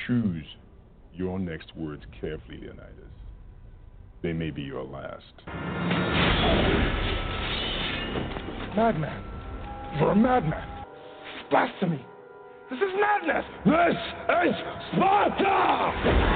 Choose your next words carefully, Leonidas. They may be your last. Madman. You're a madman. Blasphemy. This is madness. This is Sparta!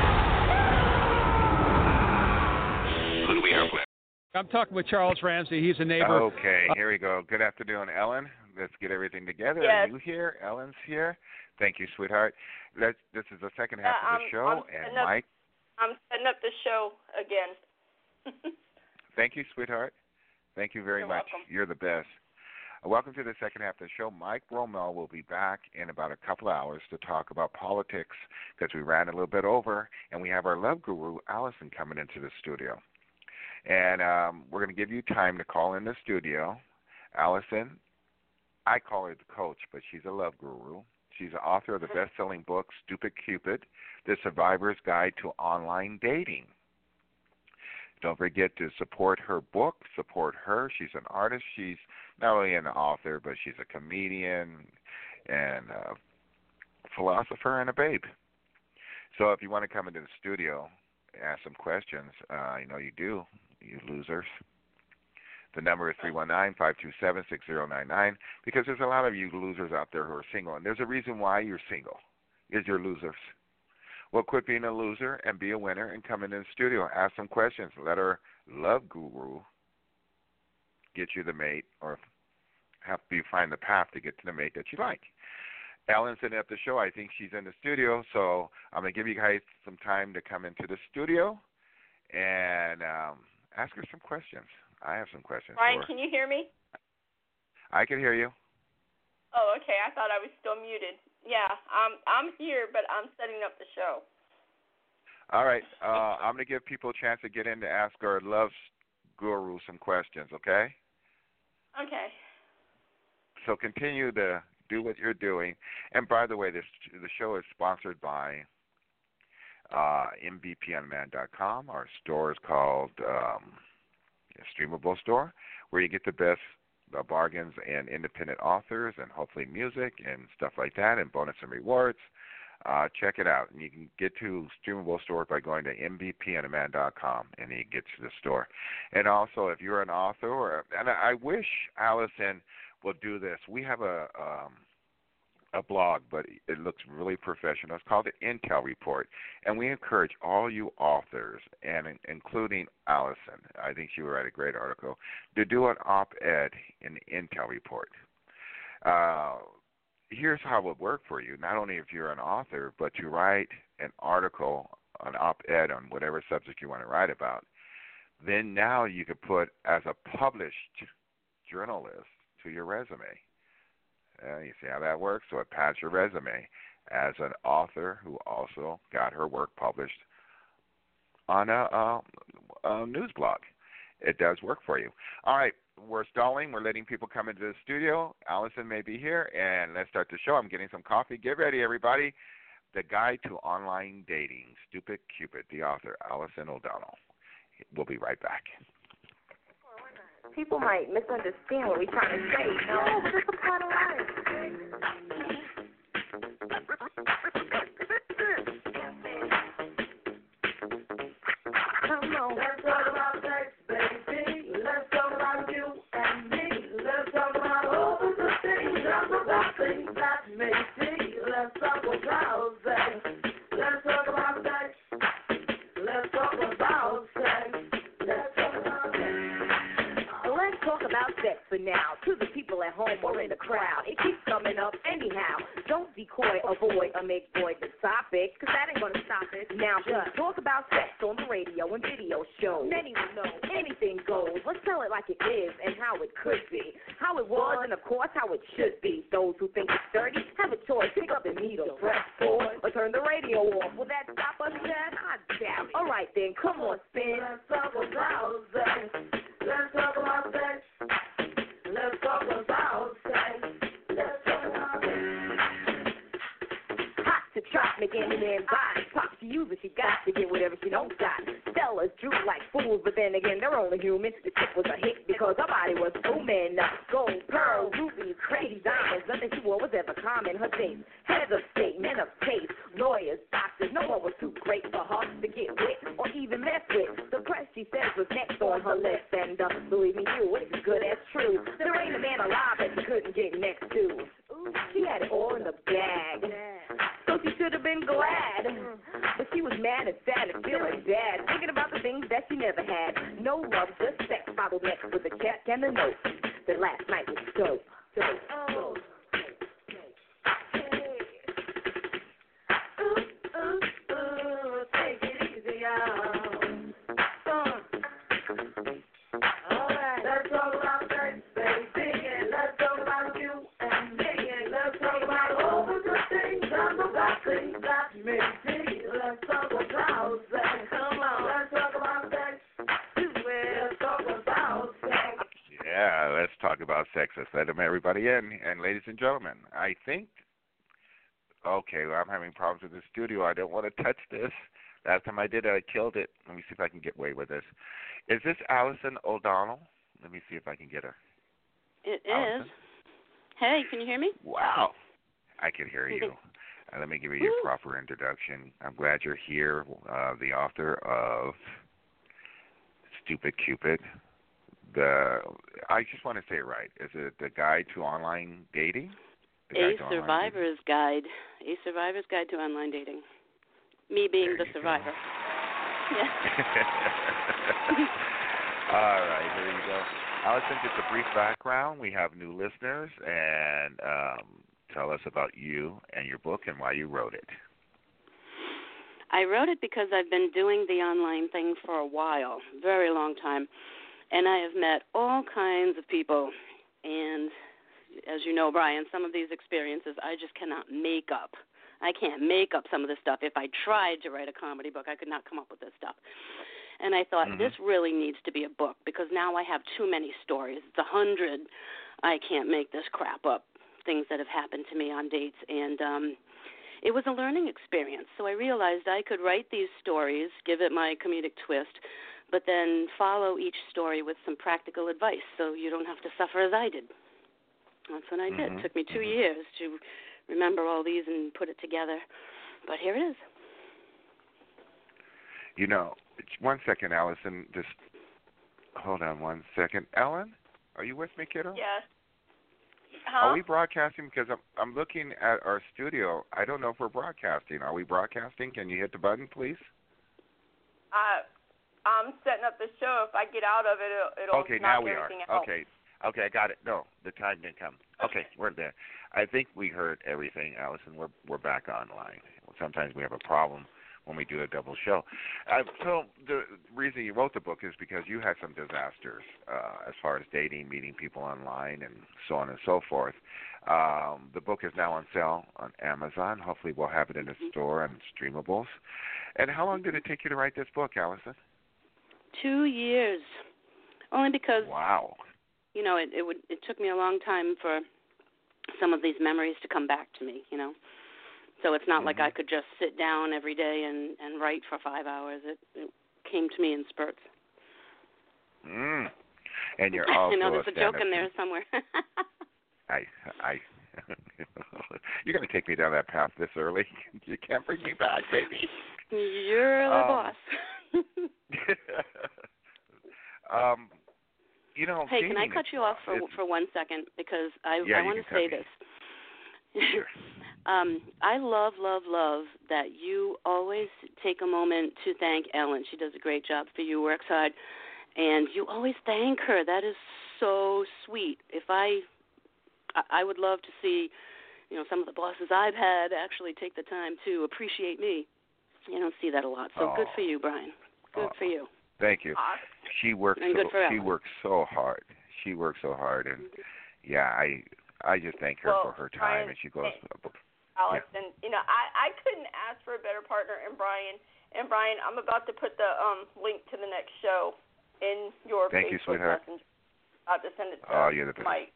Who do we have with? I'm talking with Charles Ramsey. He's a neighbor. Okay, here we go. Good afternoon, Ellen. Let's get everything together. Yes. Are you here? Ellen's here. Thank you, sweetheart. This is the second half of the show, and Mike. I'm setting up the show again. Thank you, sweetheart. Thank you very You're much. welcome. You're the best. Welcome to the second half of the show. Mike Bromell will be back in about a couple hours to talk about politics because we ran a little bit over, and we have our love guru, Allison, coming into the studio. And we're going to give you time to call in the studio. Allison, I call her the coach, but she's a love guru. She's the author of the best-selling book, Stupid Cupid, The Survivor's Guide to Online Dating. Don't forget to support her book, support her. She's an artist. She's not only an author, but she's a comedian and a philosopher and a babe. So if you want to come into the studio, ask some questions, I know you do, you losers. The number is 319-527-6099 because there's a lot of you losers out there who are single, and there's a reason why you're single, is you're losers. Well, quit being a loser and be a winner and come into the studio. Ask some questions. Let our love guru get you the mate or help you find the path to get to the mate that you like. Ellen's setting up the show. I think she's in the studio, so I'm going to give you guys some time to come into the studio and ask her some questions. I have some questions Ryan, for her. can you hear me? I can hear you. Oh, okay. I thought I was still muted. Yeah, I'm here, but I'm setting up the show. All right. I'm going to give people a chance to get in to ask our love guru some questions, okay? Okay. So continue to do what you're doing. And by the way, the show is sponsored by MVPOnDemand.com. Our store is called Streamable Store, where you get the best bargains and independent authors and hopefully music and stuff like that and bonus and rewards. Check it out. And you can get to Streamable Store by going to MVPOnDemand.com, and you get to the store. And also, if you're an author, and I wish Allison will do this. We have a blog, but it looks really professional. It's called the Intel Report, and we encourage all you authors, and including Allison, I think she would write a great article, to do an op-ed in the Intel Report. Here's how it would work for you, not only if you're an author, but to write an article, an op-ed on whatever subject you want to write about. Then now you could put as a published journalist to your resume. You see how that works? So it pads your resume as an author who also got her work published on a news blog. It does work for you. All right, we're stalling. We're letting people come into the studio. Allison may be here, and let's start the show. I'm getting some coffee. Get ready, everybody. The Guide to Online Dating, Stupid Cupid, the author, Allison O'Donnell. We'll be right back. People might misunderstand what we're trying to say. No, but it's a part of life. Come on. Let's talk about sex, baby. Let's talk about you and me. Let's talk about all of the things that make me. Let's talk about sex. Let's talk about sex. Let's talk about sex. Let's talk about sex. Let's talk about sex for now. To the people at home or in the crowd, it keeps coming up anyhow. Don't decoy, avoid, or make void the topic, cause that ain't gonna stop it. Now just talk about sex on the radio and video shows. Many will know anything goes. Let's tell it like it is and how it could be, how it was, and of course how it should be. Those who think it's dirty have a choice. Pick up the needle, press forward, or turn the radio off. Will that stop us, Dad? I doubt it. All right then, come on, spin. Let's talk about sex. Let's talk about sex. Let's talk about sex. Let's talk about sex. Hot to trap, make any man buy. Pop to use it, she got to get whatever she don't got. Sellers droop like fools, but then again, they're only human. The chick was a hit because her body was booming. Gold, pearl, rubies, crazy diamonds. Nothing she wore was ever common. Her taste, heads of state, men of taste, lawyers, doctors, get with or even mess with. The press, she says, was next on her list. And believe me, you, it's as good as true. There ain't a man alive that she couldn't get next to. She had it all in the bag. So she should have been glad. But she was mad and sad and feeling bad. Thinking about the things that she never had. No love, just sex, followed next with a check and a note. That last night was dope. Oh. Take it easy, y'all. All right. Let's talk about sex, baby. Let's talk about you and me. Let's talk about all the good things and the bad things that make me. Let's talk about sex. Come on. Let's talk about sex. Let's talk about sex. Yeah, let's talk about sex. Let's let everybody in. And ladies and gentlemen, I think, okay, well, I'm having problems with the studio. I don't want to touch this. Last time I did it, I killed it. Let me see if I can get away with this. Is this Allison O'Donnell? Let me see if I can get her. It Allison? is. Hey, can you hear me? Wow. I can hear you. Let me give you your proper introduction. I'm glad you're here, the author of Stupid Cupid. I just want to say it right. Is it The Guide to Online Dating? A Survivor's Guide. A Survivor's Guide to Online Dating. Me being the survivor. Yeah. All right, here you go. Allison, just a brief background. We have new listeners, and tell us about you and your book and why you wrote it. I wrote it because I've been doing the online thing for a while, very long time, and I have met all kinds of people. And as you know, Brian, some of these experiences I just cannot make up. I can't make up some of this stuff. If I tried to write a comedy book, I could not come up with this stuff. And I thought, this really needs to be a book because now I have too many stories. It's 100. I can't make this crap up, things that have happened to me on dates. And it was a learning experience. So I realized I could write these stories, give it my comedic twist, but then follow each story with some practical advice so you don't have to suffer as I did. That's what I did. It took me 2 years to remember all these and put it together. But here it is. You know, 1 second, Allison. Just hold on 1 second. Ellen, are you with me, kiddo? Yes. Huh? Are we broadcasting? Because I'm looking at our studio. I don't know if we're broadcasting. Are we broadcasting? Can you hit the button, please? I'm setting up the show. If I get out of it, it'll okay, knock now we are. everything out. Okay, I got it. No, the time didn't come. Okay, we're there. I think we heard everything, Allison. We're back online. Sometimes we have a problem when we do a double show. So the reason you wrote the book is because you had some disasters as far as dating, meeting people online, and so on and so forth. The book is now on sale on Amazon. Hopefully we'll have it in the store and streamables. And how long did it take you to write this book, Allison? 2 years. Only because, wow, you know, it took me a long time for some of these memories to come back to me, you know. So it's not like I could just sit down every day and write for 5 hours. It came to me in spurts. And you're also I know there's a joke in there somewhere. You're going to take me down that path this early? You can't bring me back, baby. You're the boss. You know, hey, can I cut you off for 1 second? Because I want to say this. Sure. I love that you always take a moment to thank Ellen. She does a great job for you, works hard, and you always thank her. That is so sweet. If I would love to see, you know, some of the bosses I've had actually take the time to appreciate me. You don't see that a lot. So good for you, Brian. Good for you. Thank you. She works. She works so hard. And yeah, I just thank her for her time, Brian, and she goes. Allison, you know, I couldn't ask for a better partner in Brian. And Brian, I'm about to put the link to the next show in your Thank you, Facebook sweetheart. Messenger. I'll just send it to you're the best. Mike.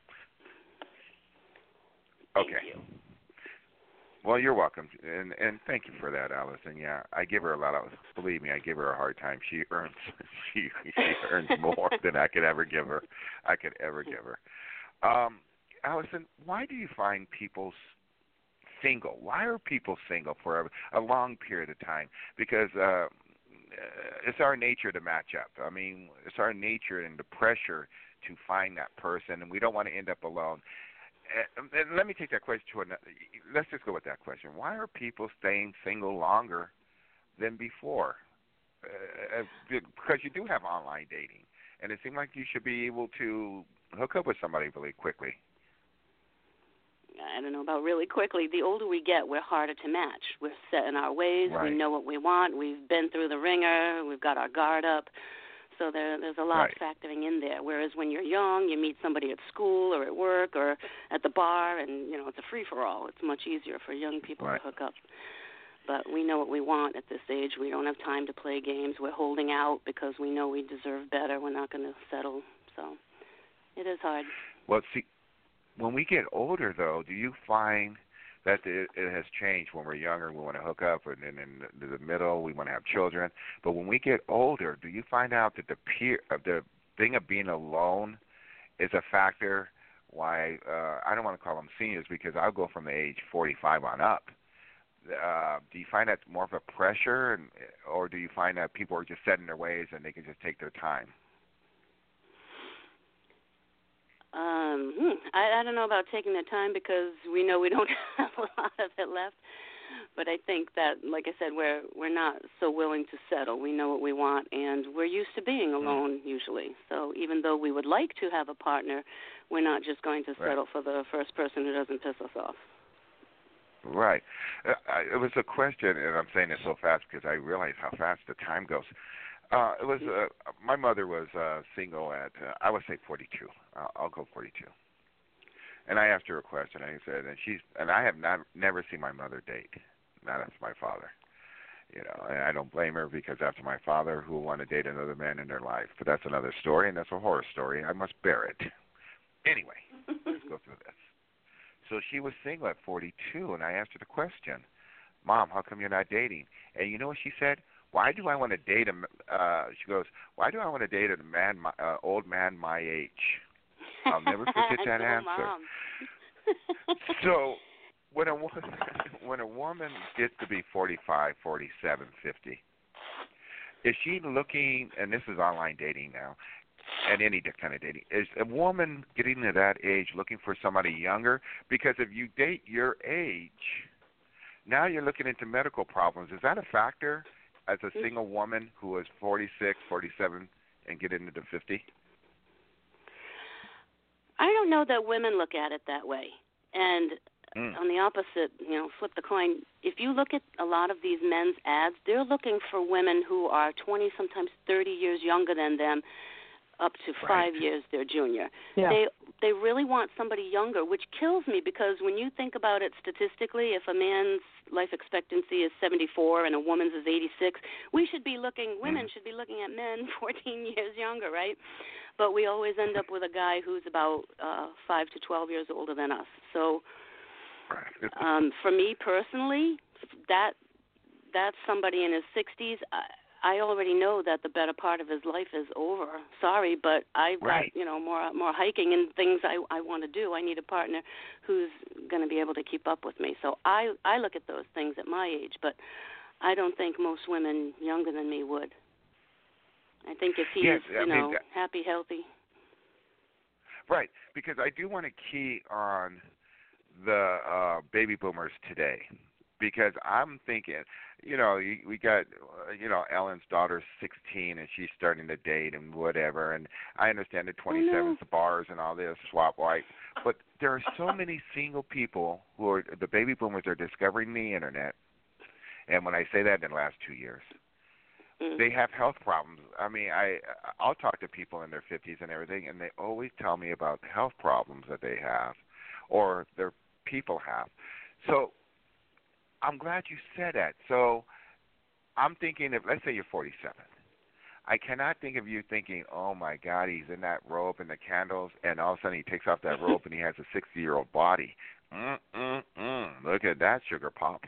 Okay. Thank you. Well, you're welcome, and thank you for that, Allison. Yeah, I give her a lot of. Believe me, I give her a hard time. She earns more than I could ever give her. Allison, why do you find people single? Why are people single for a long period of time? Because it's our nature to match up. I mean, it's our nature and the pressure to find that person, and we don't want to end up alone. And let me take that question to another. Let's just go with that question. Why are people staying single longer than before? Because you do have online dating, and it seems like you should be able to hook up with somebody really quickly. I don't know about really quickly. The older we get, we're harder to match. We're set in our ways. Right. We know what we want. We've been through the ringer. We've got our guard up. So there's a lot factoring in there. Whereas when you're young, you meet somebody at school or at work or at the bar, and, it's a free-for-all. It's much easier for young people to hook up. But we know what we want at this age. We don't have time to play games. We're holding out because we know we deserve better. We're not going to settle. So it is hard. Well, see, when we get older, though, do you find that it has changed? When we're younger, we want to hook up, and then in the middle, we want to have children. But when we get older, do you find out that the thing of being alone is a factor? Why I don't want to call them seniors because I'll go from the age 45 on up. Do you find that more of a pressure, or do you find that people are just set in their ways and they can just take their time? I don't know about taking the time because we know we don't have a lot of it left. But I think that, like I said, we're not so willing to settle. We know what we want, and we're used to being alone usually. So even though we would like to have a partner, we're not just going to settle for the first person who doesn't piss us off. Right. It was a question, and I'm saying it so fast because I realize how fast the time goes. It was my mother was single at I would say 42. I'll go 42. And I asked her a question. I said, and I have never seen my mother date, not as my father. And I don't blame her because after my father, who will want to date another man in their life? But that's another story, and that's a horror story. I must bear it. Anyway, let's go through this. So she was single at 42, and I asked her the question, Mom, how come you're not dating? And you know what she said? Why do I want to date she goes, why do I want to date a man, old man my age? I'll never forget that answer. Mom. So when a woman gets to be 45, 47, 50, is she looking, and this is online dating now, and any kind of dating, is a woman getting to that age looking for somebody younger? Because if you date your age, now you're looking into medical problems. Is that a factor as a single woman who is 46, 47, and get into the 50? I don't know that women look at it that way. And on the opposite, flip the coin. If you look at a lot of these men's ads, they're looking for women who are 20, sometimes 30 years younger than them, up to 5 years their junior. Yeah. They really want somebody younger, which kills me because when you think about it statistically, if a man's life expectancy is 74 and a woman's is 86, women should be looking at men 14 years younger, right? But we always end up with a guy who's about 5 to 12 years older than us. So for me personally, that's somebody in his 60s. I already know that the better part of his life is over. Sorry, but I've got more hiking and things I want to do. I need a partner who's going to be able to keep up with me. So I look at those things at my age, but I don't think most women younger than me would. I think if he's happy, healthy. Right, because I do want to key on the baby boomers today. Because I'm thinking, we got, Ellen's daughter's 16 and she's starting to date and whatever. And I understand the 27's the bars and all this, swap wife. But there are so many single people who are, the baby boomers are discovering the Internet. And when I say that, in the last 2 years, they have health problems. I mean, I'll talk to people in their 50s and everything, and they always tell me about the health problems that they have or their people have. So I'm glad you said that. So I'm thinking, let's say you're 47. I cannot think of you thinking, oh, my God, he's in that robe and the candles, and all of a sudden he takes off that robe and he has a 60-year-old body. Look at that sugar pop.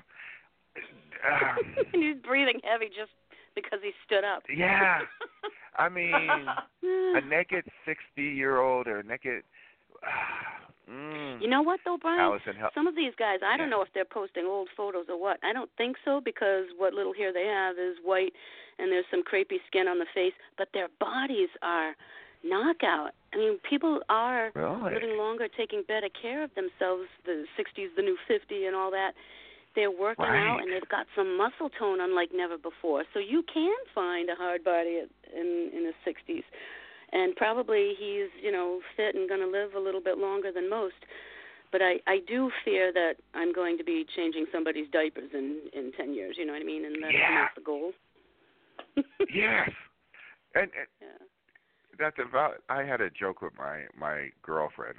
He's breathing heavy just because he stood up. Yeah. I mean, a naked 60-year-old or naked You know what, though, Brian? Allison, some of these guys, I don't know if they're posting old photos or what. I don't think so, because what little hair they have is white and there's some crepey skin on the face, but their bodies are knockout. I mean, people are living longer, taking better care of themselves. The 60's the new 50 and all that. They're working out, and they've got some muscle tone unlike never before. So you can find a hard body in his 60s. And probably he's, fit and going to live a little bit longer than most. But I do fear that I'm going to be changing somebody's diapers in 10 years, you know what I mean? And that's not the goal. Yes. And that's about, I had a joke with my girlfriend.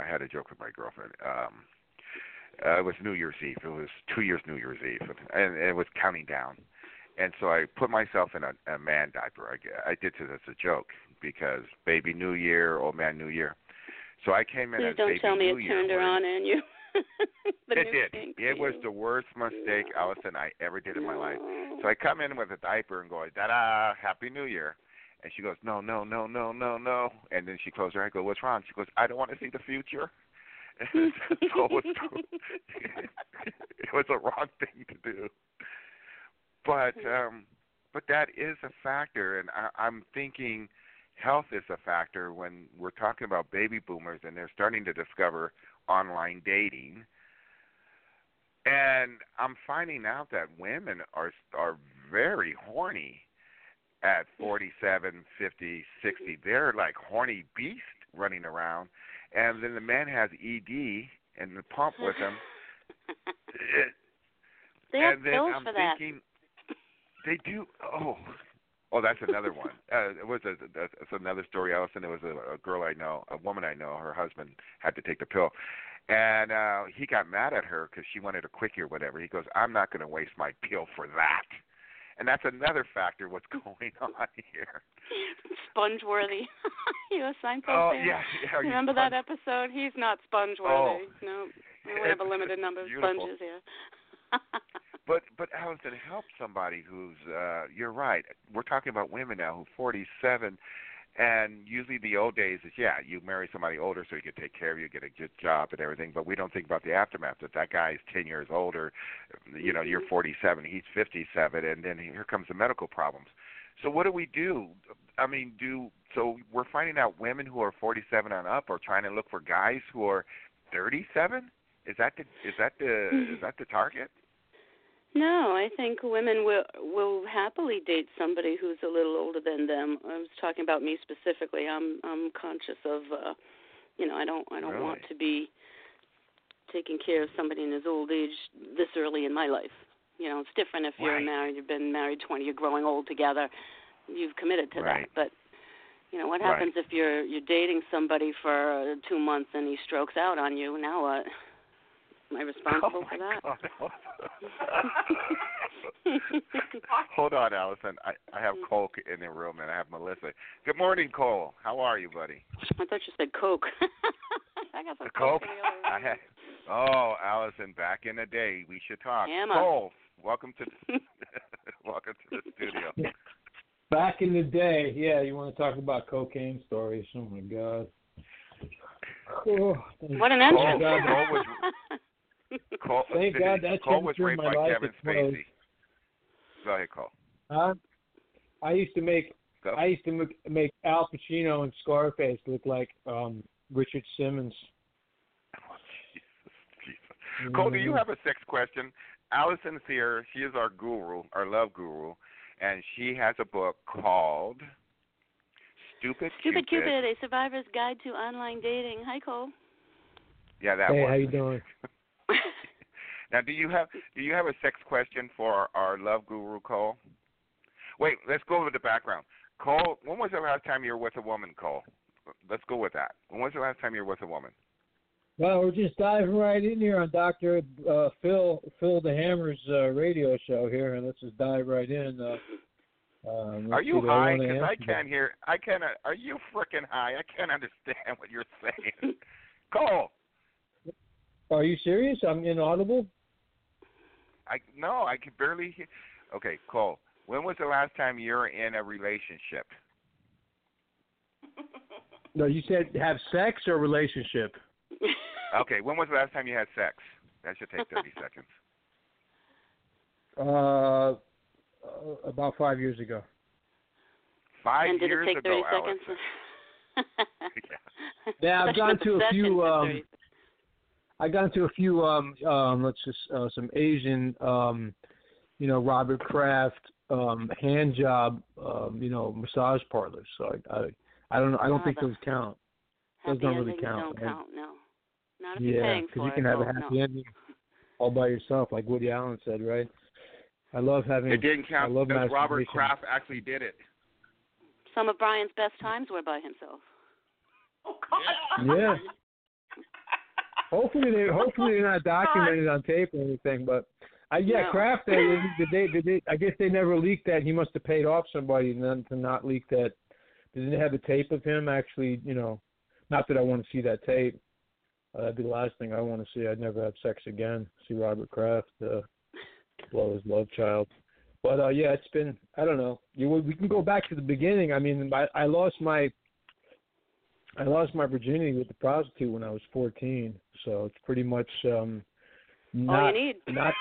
It was New Year's Eve. It was 2 years New Year's Eve, and it was counting down. And so I put myself in a man diaper. I did this as a joke because baby New Year, old man New Year. So I came in Please as don't baby tell me New it Year. turned her on in you. It did. It was the worst mistake, Allison, I ever did in my life. So I come in with a diaper and go, da-da, Happy New Year. And she goes, no. And then she closed her eyes. I go, what's wrong? She goes, I don't want to see the future. So it was a wrong thing to do. But that is a factor, and I'm thinking health is a factor when we're talking about baby boomers and they're starting to discover online dating. And I'm finding out that women are very horny at 47, 50, 60. They're like horny beasts running around. And then the man has ED and the pump with him. They have and then pills I'm for that. thinking, they do. Oh, that's another one. It's another story, Allison. It was a girl I know, a woman I know. Her husband had to take the pill, and he got mad at her because she wanted a quickie or whatever. He goes, "I'm not going to waste my pill for that." And that's another factor. What's going on here? Sponge-worthy. You a Seinfeld fan? Yeah. Remember that episode? He's not sponge-worthy. No, we only have a limited number of beautiful. sponges here. But Allison, help somebody who's, you're right. We're talking about women now who's 47, and usually the old days is, you marry somebody older so you can take care of you, get a good job and everything, but we don't think about the aftermath. If that guy's 10 years older, you're 47, he's 57, and then here comes the medical problems. So what do we do? I mean, so we're finding out women who are 47 and up are trying to look for guys who are 37? Is that the target? No, I think women will happily date somebody who's a little older than them. I was talking about me specifically. I'm conscious of, I don't really? want to be taking care of somebody in his old age this early in my life. It's different if you're married. You've been married 20. You're growing old together. You've committed to that. But what happens if you're dating somebody for 2 months and he strokes out on you? Now what? Am I responsible for that? Hold on, Allison. I have Cole in the room, and I have Melissa. Good morning, Cole. How are you, buddy? I thought you said Coke. I got some Coke. In the other room. Allison, back in the day, we should talk. Emma. Cole, welcome to welcome to the studio. Back in the day, you want to talk about cocaine stories? Oh my God! Oh, what an entrance! Thank God that Cole was chapter in raped my by life Kevin is closed. Spacey. Go ahead, Cole. I used to make Al Pacino and Scarface look like Richard Simmons. Oh, Jesus. Cole, do you have a sex question? Allison's here. She is our guru, our love guru, and she has a book called Stupid Cupid, A Survivor's Guide to Online Dating. Hi, Cole. Yeah, that Hey, one. how you doing? Now, do you have a sex question for our love guru, Cole? Wait, let's go over the background. Cole, when was the last time you were with a woman, Cole? Let's go with that. When was the last time you were with a woman? Well, we're just diving right in here on Dr. Phil the Hammer's radio show here, and let's just dive right in. Are you high? Because I can't hear. Are you freaking high? I can't understand what you're saying. Cole. Are you serious? I'm inaudible? No, I can barely hear. Okay, Cole, when was the last time you were in a relationship? No, you said have sex or relationship? Okay, when was the last time you had sex? That should take 30 seconds. About 5 years ago. 5 and did years it take 30 ago, seconds? Yeah, I've gone to a few. I got into a few. Some Asian. Robert Kraft hand job. Massage parlors. So I don't think those count. Those don't really count. Don't count. No. Not if you're paying for it. Yeah, because you can have a happy ending all by yourself, like Woody Allen said, right? I love having. It didn't count because Robert Kraft actually did it. Some of Brian's best times were by himself. Oh God. Yeah. Hopefully they're not documented on tape or anything, but Kraft. I guess they never leaked that. He must have paid off somebody to not leak that. Didn't they have a tape of him actually? Not that I want to see that tape. That'd be the last thing I want to see. I'd never have sex again. See Robert Kraft blow his love child. But it's been, I don't know. We can go back to the beginning. I mean, I lost my virginity with the prostitute when I was 14. So it's pretty much not all you need.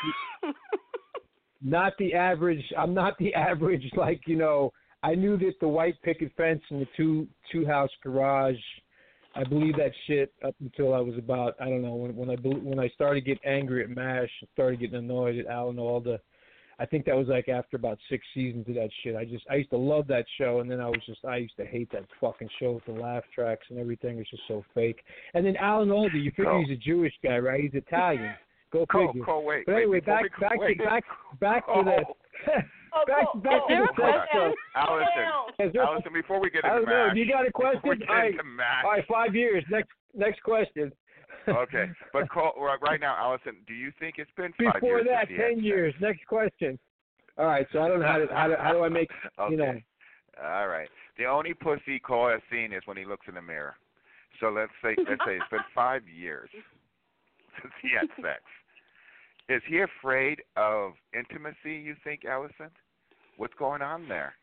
not the average. I'm not the average. Like I knew that the white picket fence and the two house garage. I believed that shit up until I was about, I don't know, when I started getting angry at MASH, started getting annoyed at Alan Alda. I think that was like after about 6 seasons of that shit. I used to love that show, and then I used to hate that fucking show with the laugh tracks and everything. It's just so fake. And then Alan Alda, you figure he's a Jewish guy, right? He's Italian. Go figure. Wait. But anyway, back to the. Back to the sex. Allison, before we get into MASH. You got a question? All right, 5 years. Next question. Okay, but right now, Allison, do you think it's been 5 years? Before that, 10 years. Next question. All right, so I don't know how do I make, okay. All right. The only pussy Cole has seen is when he looks in the mirror. So let's say it's been 5 years since he had sex. Is he afraid of intimacy, you think, Allison? What's going on there?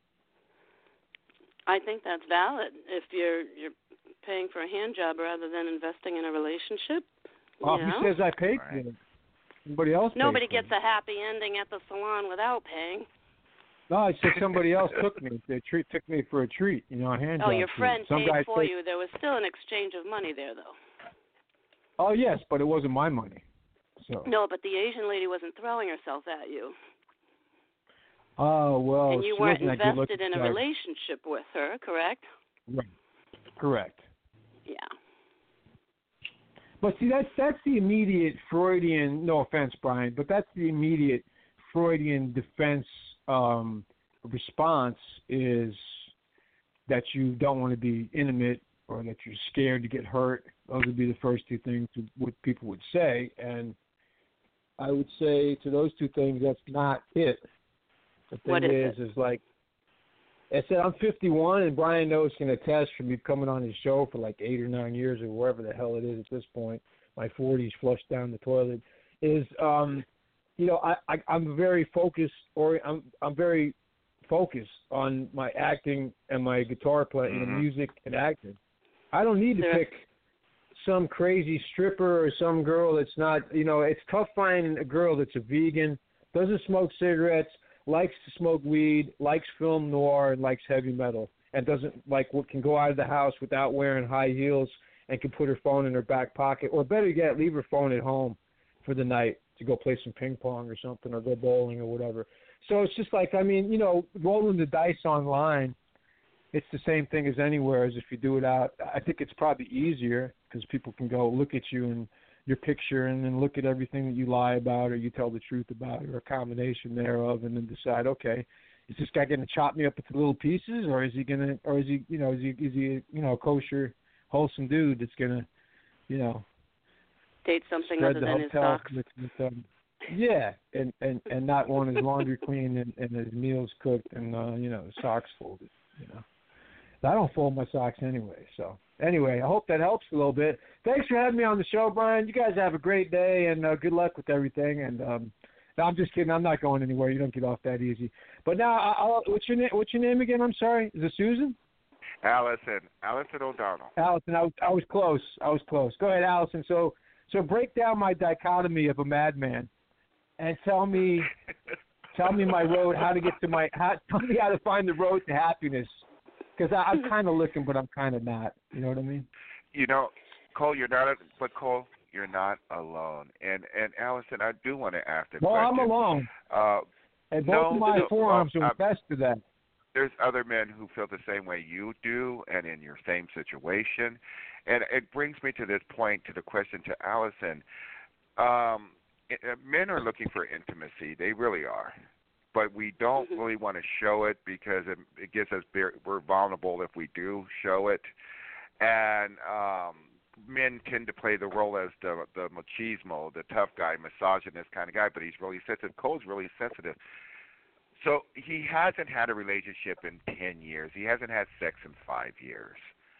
I think that's valid. If you're paying for a hand job rather than investing in a relationship. Well, who says I paid for it? Somebody else. Nobody gets a happy ending at the salon without paying. No, I said somebody else took me. They took me for a treat, a hand job. Oh, your friend paid for you. There was still an exchange of money there, though. Oh, yes, but it wasn't my money. So. No, but the Asian lady wasn't throwing herself at you. Oh, well. And you weren't invested in a relationship with her, correct? Right. Correct. Yeah. But see, that's the immediate Freudian, no offense, Brian, but that's the immediate Freudian defense response is that you don't want to be intimate or that you're scared to get hurt. Those would be the first two things what people would say. And I would say to those two things, that's not it. The thing is like, I said I'm 51, and Brian knows can attest from me coming on his show for like 8 or 9 years or wherever the hell it is at this point. My 40s flushed down the toilet. I'm very focused, or I'm very focused on my acting and my guitar playing, music and acting. I don't need to pick some crazy stripper or some girl that's not. It's tough finding a girl that's a vegan, doesn't smoke cigarettes, likes to smoke weed, likes film noir, and likes heavy metal, and doesn't can go out of the house without wearing high heels and can put her phone in her back pocket, or better yet, leave her phone at home for the night to go play some ping pong or something, or go bowling or whatever. So it's just rolling the dice online, it's the same thing as anywhere as if you do it out. I think it's probably easier because people can go look at you and your picture and then look at everything that you lie about or you tell the truth about or a combination thereof, and then decide, okay, is this guy going to chop me up into little pieces, or is he a kosher, wholesome dude that's going to, date something other than his socks? And not want his laundry clean and his meals cooked and his socks folded. I don't fold my socks anyway. So anyway, I hope that helps a little bit. Thanks for having me on the show, Brian. You guys have a great day and good luck with everything. And no, I'm just kidding. I'm not going anywhere. You don't get off that easy. But now, what's your name again? I'm sorry. Is it Susan? Allison O'Donnell. Allison, I was close. Go ahead, Allison. So break down my dichotomy of a madman, and tell me my road, how to get to tell me how to find the road to happiness. Because I'm kind of looking, but I'm kind of not. You know what I mean? You know, Cole, you're not alone. And Allison, I do want to ask the question. I'm alone. And both of my forearms are best to that. There's other men who feel the same way you do and in your same situation. And it brings me to this point, to the question to Allison. Men are looking for intimacy. They really are. But we don't really want to show it because it gives us we're vulnerable if we do show it. And men tend to play the role as the machismo, the tough guy, misogynist kind of guy, but he's really sensitive. Cole's really sensitive. So he hasn't had a relationship in 10 years. He hasn't had sex in 5 years.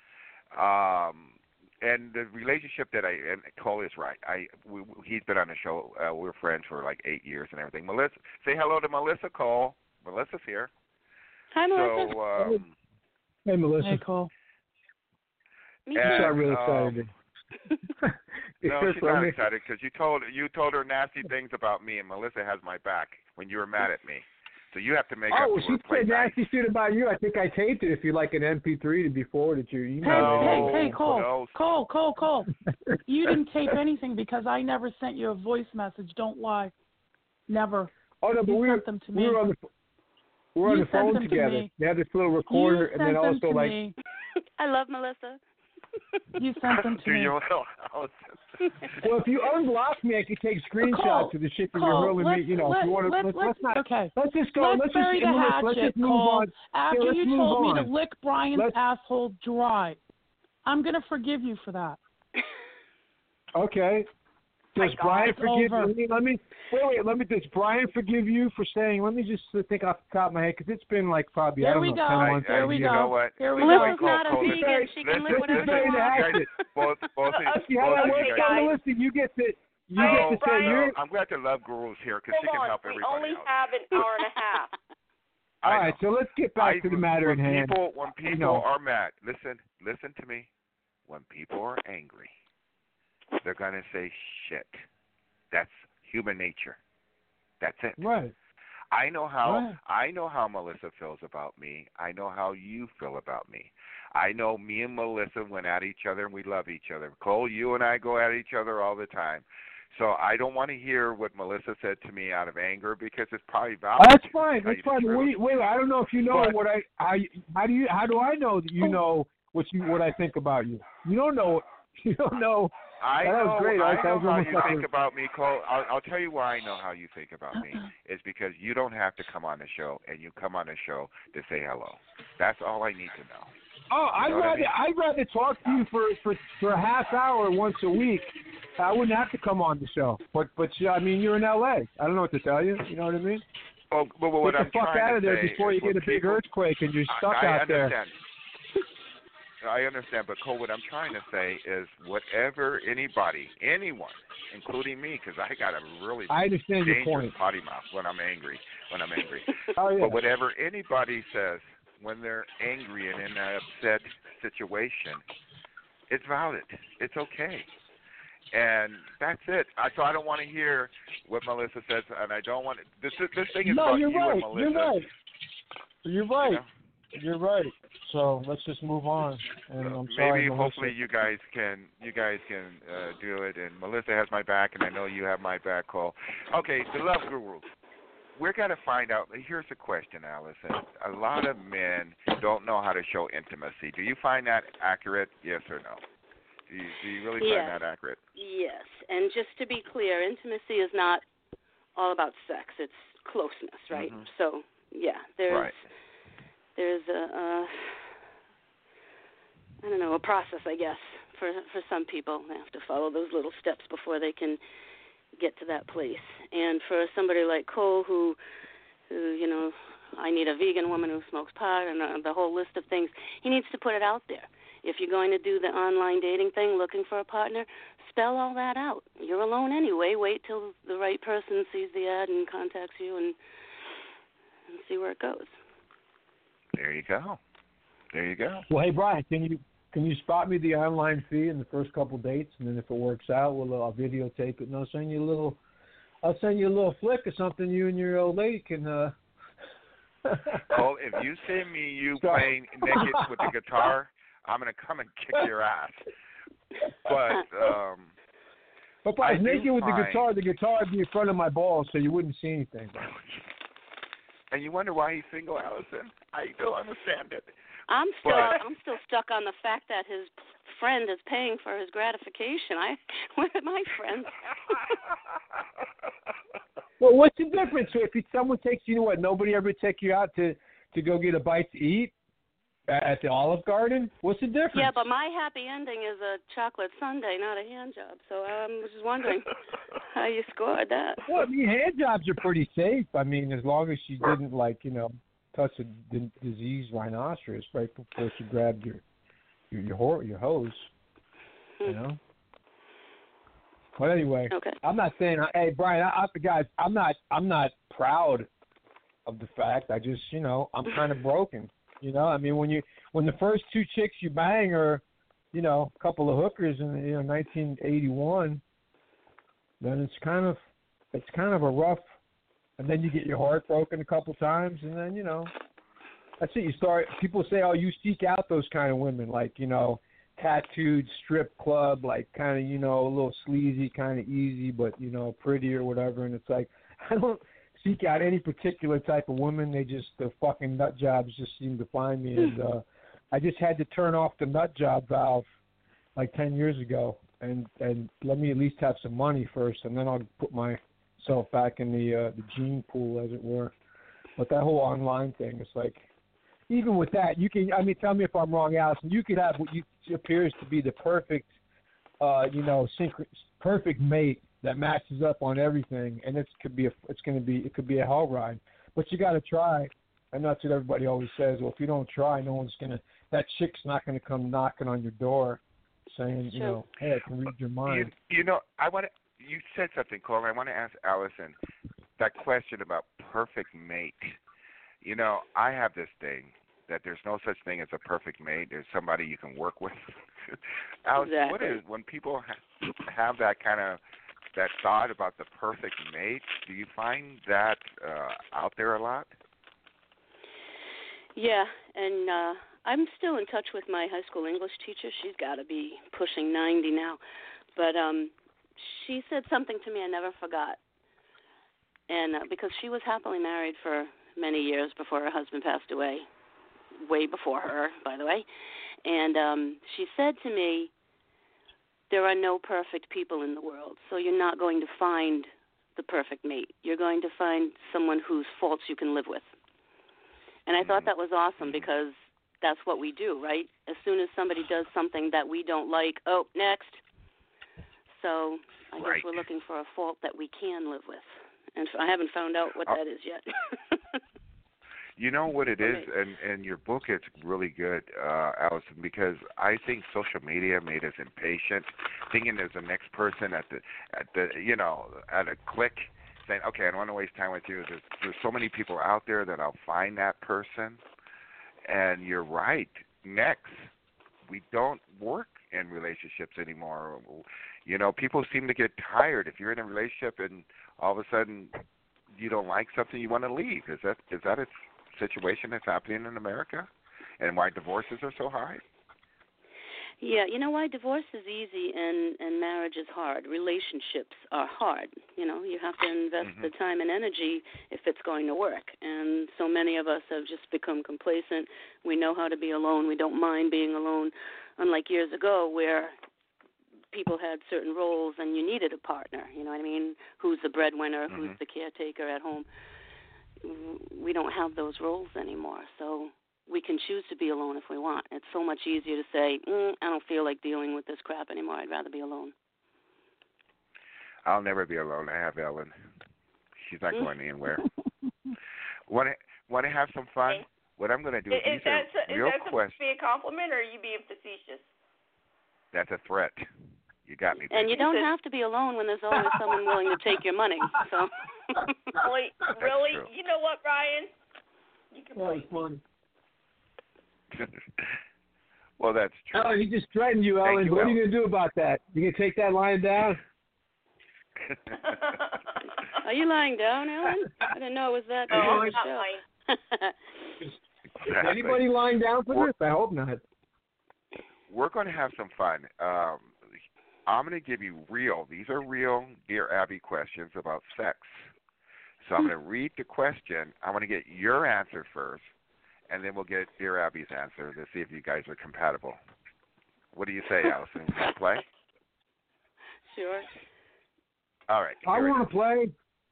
And the relationship and Cole is right. He's been on the show. We're friends for like 8 years and everything. Melissa, say hello to Melissa, Cole. Melissa's here. Hi, Melissa. So, hey, Melissa. Hey, Cole. Me too. I'm really excited. No, she's not excited because you told her nasty things about me, and Melissa has my back when you were mad at me. So you have to make up to her. She said nasty shit about you. I think I taped it. If you like an MP3 to be forwarded to you. Hey, Cole. Cole. You didn't tape anything because I never sent you a voice message. Don't lie. Never. Oh, no, but we were on the phone together. They had this little recorder, and then also like. Me. I love Melissa. You sent them to me. Well, if you unblock me, I can take screenshots of the shit that you're hurling me. You know, if you want to. Let's not. Okay. Let's just go. Let's bury the hatchet, let's just move Cole. on. After you told me to lick Brian's asshole dry, I'm gonna forgive you for that. Okay. Does Brian forgive you? Does Brian forgive you for saying? Let me just think off the top of my head because it's been like probably 10 months. Here we go. Know what? Melissa's not a vegan. She can live whatever she wants. Both see how that works out, Melissa? You get to say you're. I'm glad the Love Guru's here because she can help everybody out. We only out. have an hour and a half. All right, so let's get back to the matter at hand. When people are mad, listen to me. When people are angry, they're going to say shit. That's human nature. That's it. Right. I know how Melissa feels about me. I know how you feel about me. I know me and Melissa went at each other and we love each other. Cole, you and I go at each other all the time. So I don't want to hear what Melissa said to me out of anger because it's probably valid. That's fine. That's fine. Wait. I don't know if you know how do I know that you know what I think about you? You don't know. You don't know. I know how you think about me, Cole. I'll tell you why I know how you think about me. It's because you don't have to come on the show, and you come on the show to say hello. That's all I need to know. Oh, I'd rather talk to you for a half hour once a week. I wouldn't have to come on the show. But I mean, you're in L.A. I don't know what to tell you. You know what I mean? Oh, but what Get the fuck out of there before you get a big earthquake and you're stuck out there. I understand, but Cole, what I'm trying to say is whatever anyone, including me, because I got a really dangerous potty mouth when I'm angry. Oh, yeah. But whatever anybody says when they're angry and in an upset situation, it's valid. It's okay. And that's it. So I don't want to hear what Melissa says, and I don't want to. This thing is about you and Melissa. You're right. You know? You're right. So let's just move on. And I'm sorry, maybe hopefully you guys can do it. And Melissa has my back, and I know you have my back, Cole. Okay, the Love Guru. We're gonna find out. Here's a question, Allison. A lot of men don't know how to show intimacy. Do you find that accurate? Yes or no? Do you really find that accurate? Yes. And just to be clear, intimacy is not all about sex. It's closeness, right? Mm-hmm. So yeah, there's a process, I guess, for some people. They have to follow those little steps before they can get to that place. And for somebody like Cole, who I need a vegan woman who smokes pot and the whole list of things, he needs to put it out there. If you're going to do the online dating thing, looking for a partner, spell all that out. You're alone anyway. Wait till the right person sees the ad and contacts you and see where it goes. There you go. There you go. Well, hey Brian, can you spot me the online fee in the first couple dates, and then if it works out, I'll videotape it, and I'll send you a little flick or something. You and your old lady can. Cole, if you send me you playing naked with the guitar, I'm gonna come and kick your ass. But if I was naked with the guitar would be in front of my balls, so you wouldn't see anything. And you wonder why he's single, Allison? I don't understand it. I'm still stuck on the fact that his friend is paying for his gratification. Where are my friends? Well, what's the difference? So if someone takes you to what? Nobody ever take you out to go get a bite to eat at the Olive Garden? What's the difference? Yeah, but my happy ending is a chocolate sundae, not a hand job. So I was just wondering how you scored that. Well, I mean, hand jobs are pretty safe. I mean, as long as she didn't touch a diseased rhinoceros right before she grabbed your hose, you know. But anyway, okay. I'm not saying. Hey, Brian, guys, I'm not proud of the fact. I just, I'm kind of broken. I mean, when the first two chicks you bang are, a couple of hookers in 1981, then it's kind of a rough. And then you get your heart broken a couple times, and then that's it. You start. People say, "Oh, you seek out those kind of women, like tattooed strip club, like kind of a little sleazy, kind of easy, but pretty or whatever." And it's like I don't seek out any particular type of woman. The fucking nut jobs just seem to find me, and I just had to turn off the nut job valve like 10 years ago, and let me at least have some money first, and then I'll put myself back in the gene pool, as it were. But that whole online thing, it's like, even with that, you can. I mean, tell me if I'm wrong, Allison. You could have what appears to be the perfect, perfect mate that matches up on everything, and it could be a hell ride. But you got to try, and that's what everybody always says. Well, if you don't try, that chick's not gonna come knocking on your door, saying, hey, I can read your mind. You said something, Cole. I want to ask Allison that question about perfect mate. I have this thing that there's no such thing as a perfect mate. There's somebody you can work with. Allison, exactly. What is when people have that kind of that thought about the perfect mate? Do you find that out there a lot? Yeah, and I'm still in touch with my high school English teacher. She's got to be pushing 90 now, but she said something to me I never forgot. And because she was happily married for many years before her husband passed away, way before her, by the way. And she said to me, there are no perfect people in the world, so you're not going to find the perfect mate. You're going to find someone whose faults you can live with. And I thought that was awesome because that's what we do, right? As soon as somebody does something that we don't like, oh, next. So I guess we're looking for a fault that we can live with. And I haven't found out what that is yet. You know what it is, and your book is really good, Allison, because I think social media made us impatient, thinking there's the next person at a click, saying, okay, I don't want to waste time with you. There's so many people out there that I'll find that person, and you're right. Next, we don't work in relationships anymore. People seem to get tired. If you're in a relationship and all of a sudden you don't like something, you want to leave. Is that a situation that's happening in America, and why divorces are so high? Yeah, you know why divorce is easy and marriage is hard. Relationships are hard. You have to invest the time and energy if it's going to work. And so many of us have just become complacent. We know how to be alone. We don't mind being alone, unlike years ago where people had certain roles and you needed a partner. You know what I mean? Who's the breadwinner? Who's the caretaker at home? We don't have those roles anymore, so we can choose to be alone if we want. It's so much easier to say, I don't feel like dealing with this crap anymore. I'd rather be alone. I'll never be alone. I have Ellen. She's not going anywhere. Want to have some fun? What I'm going to do is these are real questions. Is that supposed to be a compliment, or are you being facetious? That's a threat. You got me. And you don't have to be alone when there's always someone willing to take your money. So. Really? You know what, Brian? You can play. Funny. Well, that's true. Oh, he just threatened you, Ellen. What are you going to do about that? You going to take that lying down? Are you lying down, Ellen? I didn't know it was that. No, good I'm not show. Is anybody lying down for this? I hope not. We're going to have some fun. I'm going to give you these are real Dear Abby questions about sex. So I'm going to read the question. I want to get your answer first, and then we'll get Dear Abby's answer to see if you guys are compatible. What do you say, Allison? Want to play? Sure. All right. I want to play.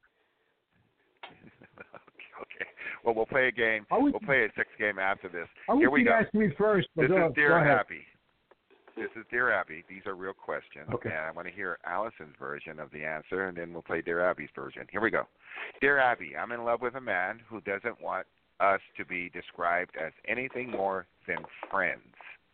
Okay. Well, we'll play a game. We'll play a 6-game after this. Here we go. Ask me first. This is Dear ahead. Abby. This is Dear Abby. These are real questions. Okay. And I want to hear Allison's version of the answer, and then we'll play Dear Abby's version. Here we go. Dear Abby, I'm in love with a man who doesn't want us to be described as anything more than friends.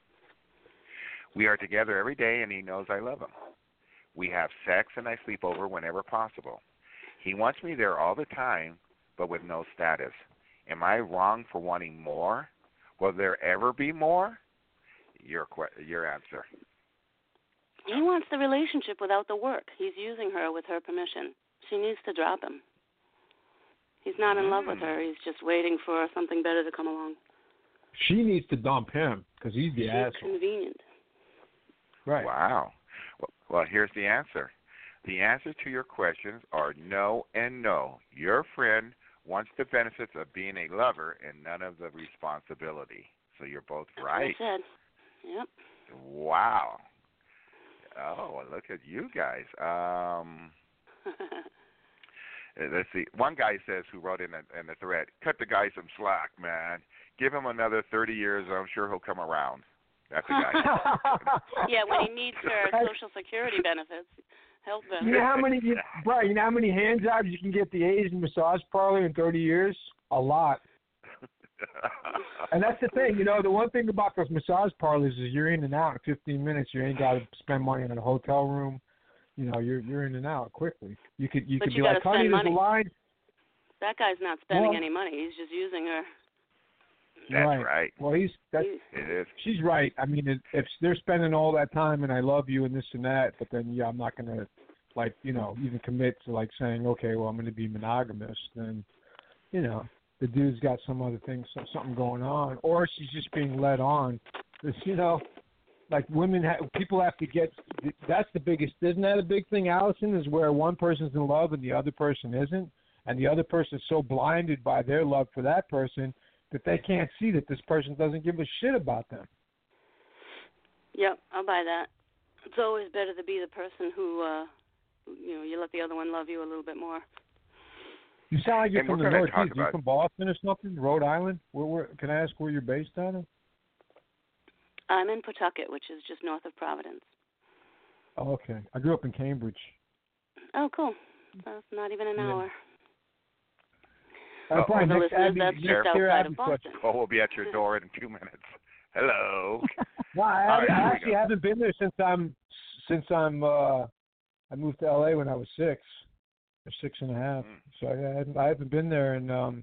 We are together every day, and he knows I love him. We have sex, and I sleep over whenever possible. He wants me there all the time, but with no status. Am I wrong for wanting more? Will there ever be more? Your answer. He wants the relationship without the work. He's using her with her permission. She needs to drop him. He's not in love with her. He's just waiting for something better to come along. She needs to dump him because he's the asshole. She's convenient. Right. Wow. Well, here's the answer. The answers to your questions are no and no. Your friend wants the benefits of being a lover and none of the responsibility. So you're both right. That's what I said. Yep. Wow. Oh, well, look at you guys. Let's see. One guy says, who wrote in the thread, cut the guy some slack, man. Give him another 30 years, and I'm sure he'll come around. That's the guy. Yeah, when he needs her Social Security benefits, health benefits. You know how many hand jobs you can get the Asian massage parlor in 30 years? A lot. And that's the thing, the one thing about those massage parlors is you're in and out in 15 minutes. You ain't got to spend money on a hotel room. You're in and out quickly. You could be like, honey, there's a line. That guy's not spending any money. He's just using her. That's right. Well, it is. She's right. I mean, if they're spending all that time and I love you and this and that, but then I'm not gonna even commit to saying, okay, well, I'm gonna be monogamous. Then, the dude's got some other thing, something going on, or she's just being led on. People have to get. That's the biggest. Isn't that a big thing, Allison? Is where one person's in love and the other person isn't, and the other person's so blinded by their love for that person that they can't see that this person doesn't give a shit about them. Yep, I'll buy that. It's always better to be the person who, you let the other one love you a little bit more. You sound like you're from the Northeast. You're from Boston or something? Rhode Island? Where, can I ask where you're based out of? I'm in Pawtucket, which is just north of Providence. Oh, okay. I grew up in Cambridge. Oh, cool. That's not even an hour. Brian, that's just outside of Boston. We'll be at your door in 2 minutes. Hello. No, I actually haven't been there since I moved to LA when I was 6 or 6.5. So I haven't been there in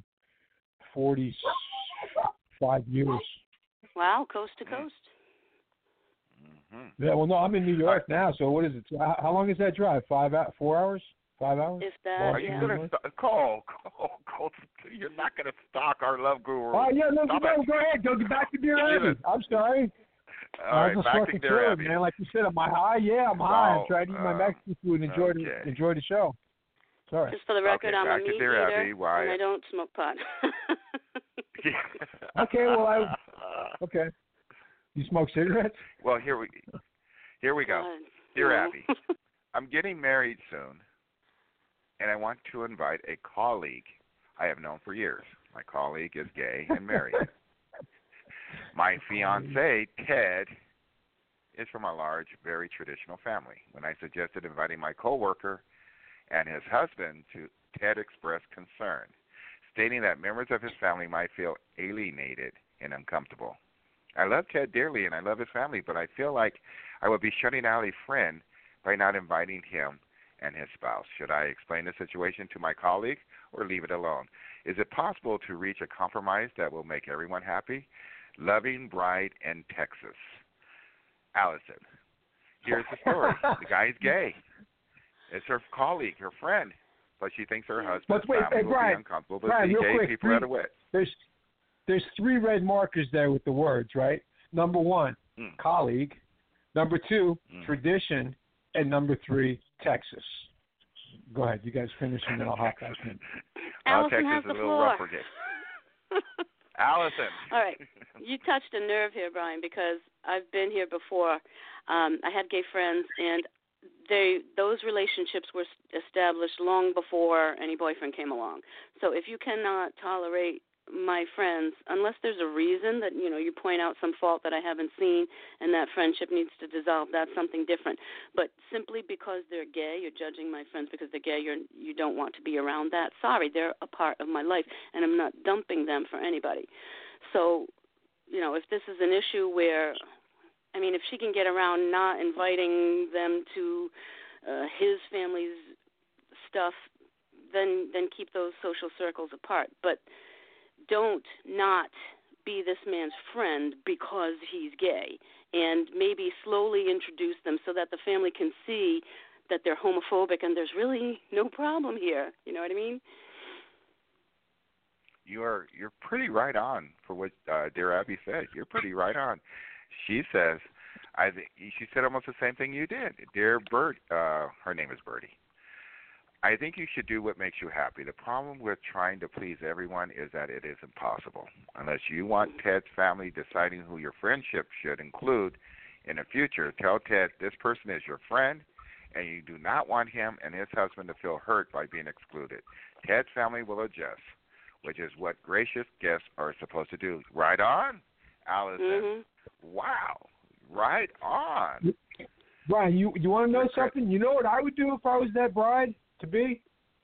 45 years. Wow, coast to coast. Mm-hmm. Yeah, well, no, I'm in New York now. So what is it? How long is that drive? 4 hours? 5 hours? If that, Are you going to call? You're not going to stalk our love guru. Oh, yeah, no, go ahead. Go back to Dear Abby. I'm sorry. All right, back to Dear Abby. Man, like you said, am I high? Yeah, I'm high. I'm trying to eat my Mexican food and enjoy the show. Sorry. Just for the record, I'm a meat eater, and I don't smoke pot. Okay, well, okay. You smoke cigarettes? Well, here we go. Dear Abby, I'm getting married soon, and I want to invite a colleague I have known for years. My colleague is gay and married. My fiancé, Ted, is from a large, very traditional family. When I suggested inviting my coworker and his husband to, Ted expressed concern, stating that members of his family might feel alienated and uncomfortable. I love Ted dearly, and I love his family, but I feel like I would be shutting out a friend by not inviting him and his spouse. Should I explain the situation to my colleague or leave it alone? Is it possible to reach a compromise that will make everyone happy? Loving bride in Texas. Allison, here's the story. The guy's gay. It's her colleague, her friend, but she thinks her husband's family will be uncomfortable to see gay people at a wedding. There's 3 red markers there with the words, right? Number 1, colleague. Number 2, tradition. And number 3, Texas. Go ahead. You guys finish, and then I'll hop back in. Allison Texas has is the a little floor. rougher gay. Allison. All right. You touched a nerve here, Brian, because I've been here before. I had gay friends, and those relationships were established long before any boyfriend came along. So if you cannot tolerate my friends, unless there's a reason that, you point out some fault that I haven't seen and that friendship needs to dissolve, that's something different. But simply because they're gay, you're judging my friends because they're gay, you don't want to be around that. Sorry, they're a part of my life, and I'm not dumping them for anybody. So, if this is an issue where, if she can get around not inviting them to his family's stuff, then keep those social circles apart. But don't not be this man's friend because he's gay, and maybe slowly introduce them so that the family can see that they're homophobic and there's really no problem here. You know what I mean? You're pretty right on for what dear Abby said. You're pretty right on. She says, she said almost the same thing you did. Dear Bert, her name is Birdie. I think you should do what makes you happy. The problem with trying to please everyone is that it is impossible. Unless you want Ted's family deciding who your friendship should include in the future, tell Ted this person is your friend, and you do not want him and his husband to feel hurt by being excluded. Ted's family will adjust, which is what gracious guests are supposed to do. Right on, Allison. Mm-hmm. Wow, right on. Brian, you want to know something? You know what I would do if I was that bride to be?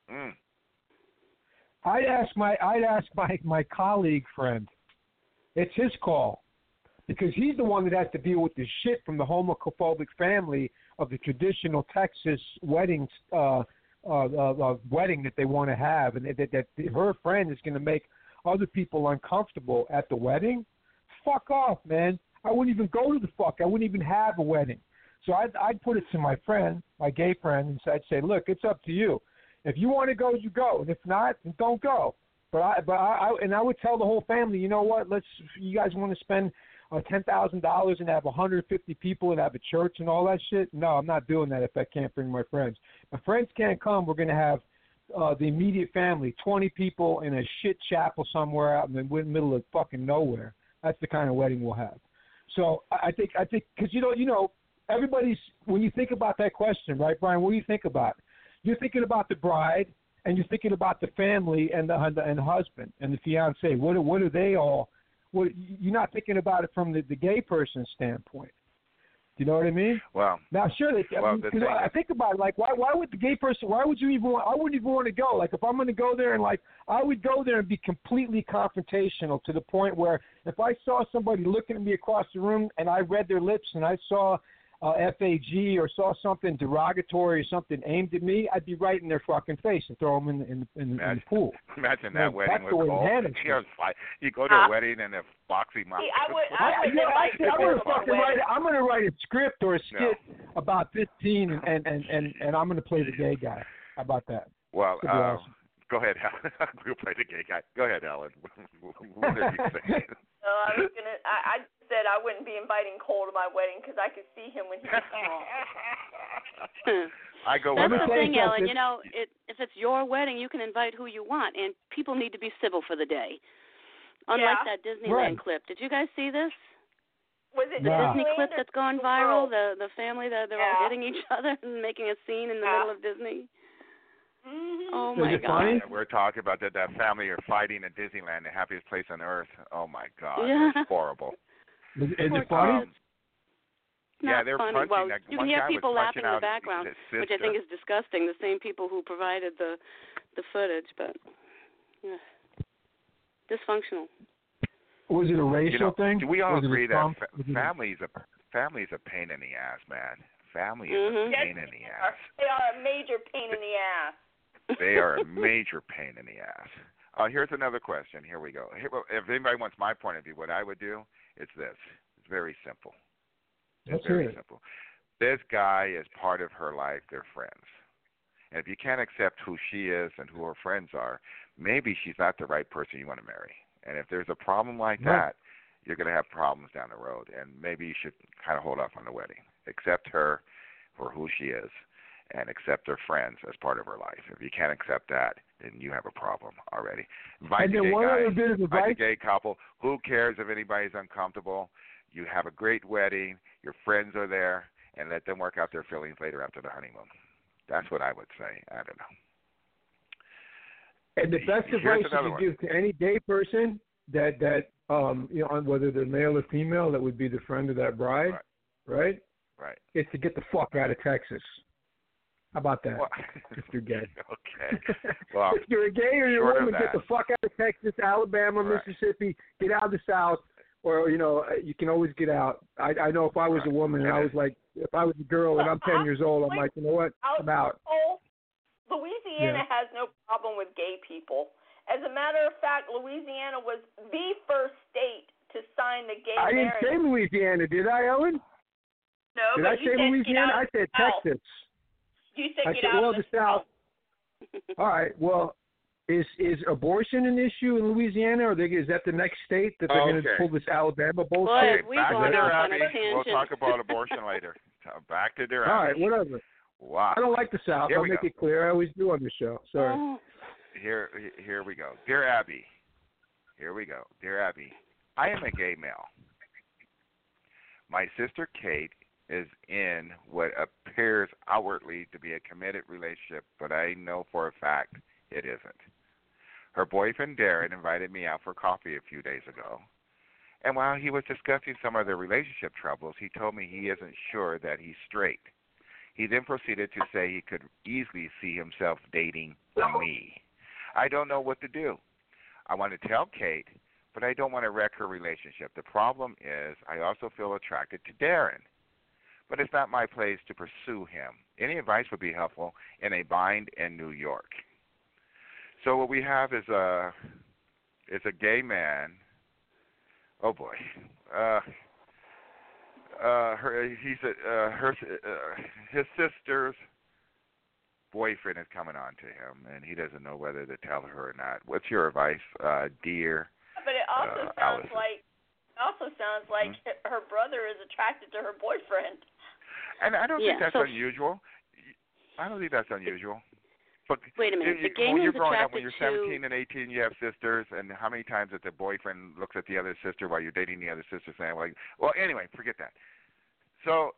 I'd ask my colleague friend. It's his call, because he's the one that has to deal with the shit from the homophobic family of the traditional Texas wedding wedding that they want to have, and that her friend is going to make other people uncomfortable at the wedding. Fuck off, man. I wouldn't even go to the fuck. I wouldn't even have a wedding. So I'd put it to my friend, my gay friend, and I'd say, look, it's up to you. If you want to go, you go, and if not, then don't go. But I would tell the whole family, you know what? You guys want to spend $10,000 and have 150 people and have a church and all that shit? No, I'm not doing that if I can't bring my friends. My friends can't come. We're going to have the immediate family, 20 people in a shit chapel somewhere out in the middle of fucking nowhere. That's the kind of wedding we'll have. So I think because you know everybody's, when you think about that question, right, Brian? What do you think about? You're thinking about the bride, and you're thinking about the family and the husband and the fiance. What are they all? You're not thinking about it from the gay person's standpoint. Do you know what I mean? Well, now sure. I think about it, like why would the gay person? Why would you even? I wouldn't even want to go. Like if I'm going to go there, and like I would go there and be completely confrontational to the point where if I saw somebody looking at me across the room and I read their lips and I saw FAG or saw something derogatory or something aimed at me, I'd be right in their fucking face and throw them in the pool. Imagine that wedding with Cole. You go to a wedding and a boxing match. I'm going to write a script or a skit about 15 and I'm going to play the gay guy. How about that? Well, awesome. Go ahead, Alan. We'll play the gay guy. Go ahead, Alan. What did you say? I said I wouldn't be inviting Cole to my wedding because I could see him when he was small. I go That's with the thing, Ellen. You know, if it's your wedding, you can invite who you want, and people need to be civil for the day. Unlike that Disneyland clip. Did you guys see this? Was it the Disney clip that's gone viral? Girl? The family that they're all hitting each other and making a scene in the middle of Disney. Mm-hmm. Oh my God! Yeah, we're talking about that family are fighting at Disneyland, the happiest place on earth. Oh my God, it's horrible. Is it funny? Yeah, they're funny. punching. Well, that you one can hear guy people was laughing in the background, which I think is disgusting. The same people who provided the footage, but dysfunctional. Was it a racial thing? Do we all agree that family's a pain in the ass, man? Family is a pain in the ass. They are a major pain in the ass. They are a major pain in the ass. Here's another question. Here we go. If anybody wants my point of view, what I would do, it's this. It's very simple. It's very simple. This guy is part of her life. They're friends. And if you can't accept who she is and who her friends are, maybe she's not the right person you want to marry. And if there's a problem like that, you're going to have problems down the road. And maybe you should kind of hold off on the wedding. Accept her for who she is and accept her friends as part of her life. If you can't accept that, then you have a problem already. Invite the gay couple. Who cares if anybody's uncomfortable? You have a great wedding. Your friends are there. And let them work out their feelings later after the honeymoon. That's what I would say. I don't know. And the best advice you could give to any gay person that you know, whether they're male or female, that would be the friend of that bride, right? Right. Is to get the fuck out of Texas. How about that? If you're gay. Okay. Well, if you're a gay or you're a woman, get the fuck out of Texas, Alabama, Mississippi. Get out of the South. Or, you know, you can always get out. I know if I was a woman and I was like, if I was a girl and I'm 10 years old, I'm like, you know what? I'm out. Louisiana has no problem with gay people. As a matter of fact, Louisiana was the first state to sign the gay marriage. I didn't say Louisiana, did I, Ellen? No, did I say Louisiana? I said Texas. You said get out of the South. All right, well. Is abortion an issue in Louisiana, or is that the next state that they're going to pull this Alabama bullshit? We'll talk about abortion later. Back to their All right, whatever. Wow. I don't like the South. I'll make it clear. I always do on the show. Sorry. Here we go. Dear Abby. Here we go. Dear Abby, I am a gay male. My sister Kate is in what appears outwardly to be a committed relationship, but I know for a fact it isn't. Her boyfriend, Darren, invited me out for coffee a few days ago. And while he was discussing some of their relationship troubles, he told me he isn't sure that he's straight. He then proceeded to say he could easily see himself dating me. I don't know what to do. I want to tell Kate, but I don't want to wreck her relationship. The problem is I also feel attracted to Darren, but it's not my place to pursue him. Any advice would be helpful in a bind in New York. So what we have is a gay man. Oh boy, his sister's boyfriend is coming on to him, and he doesn't know whether to tell her or not. What's your advice, dear? But it also sounds like her brother is attracted to her boyfriend. And I don't think that's unusual. I don't think that's unusual. But wait a minute. When you're growing up, when you're 17 and 18, you have sisters, and how many times that the boyfriend looks at the other sister while you're dating the other sister, saying, well, anyway, forget that. So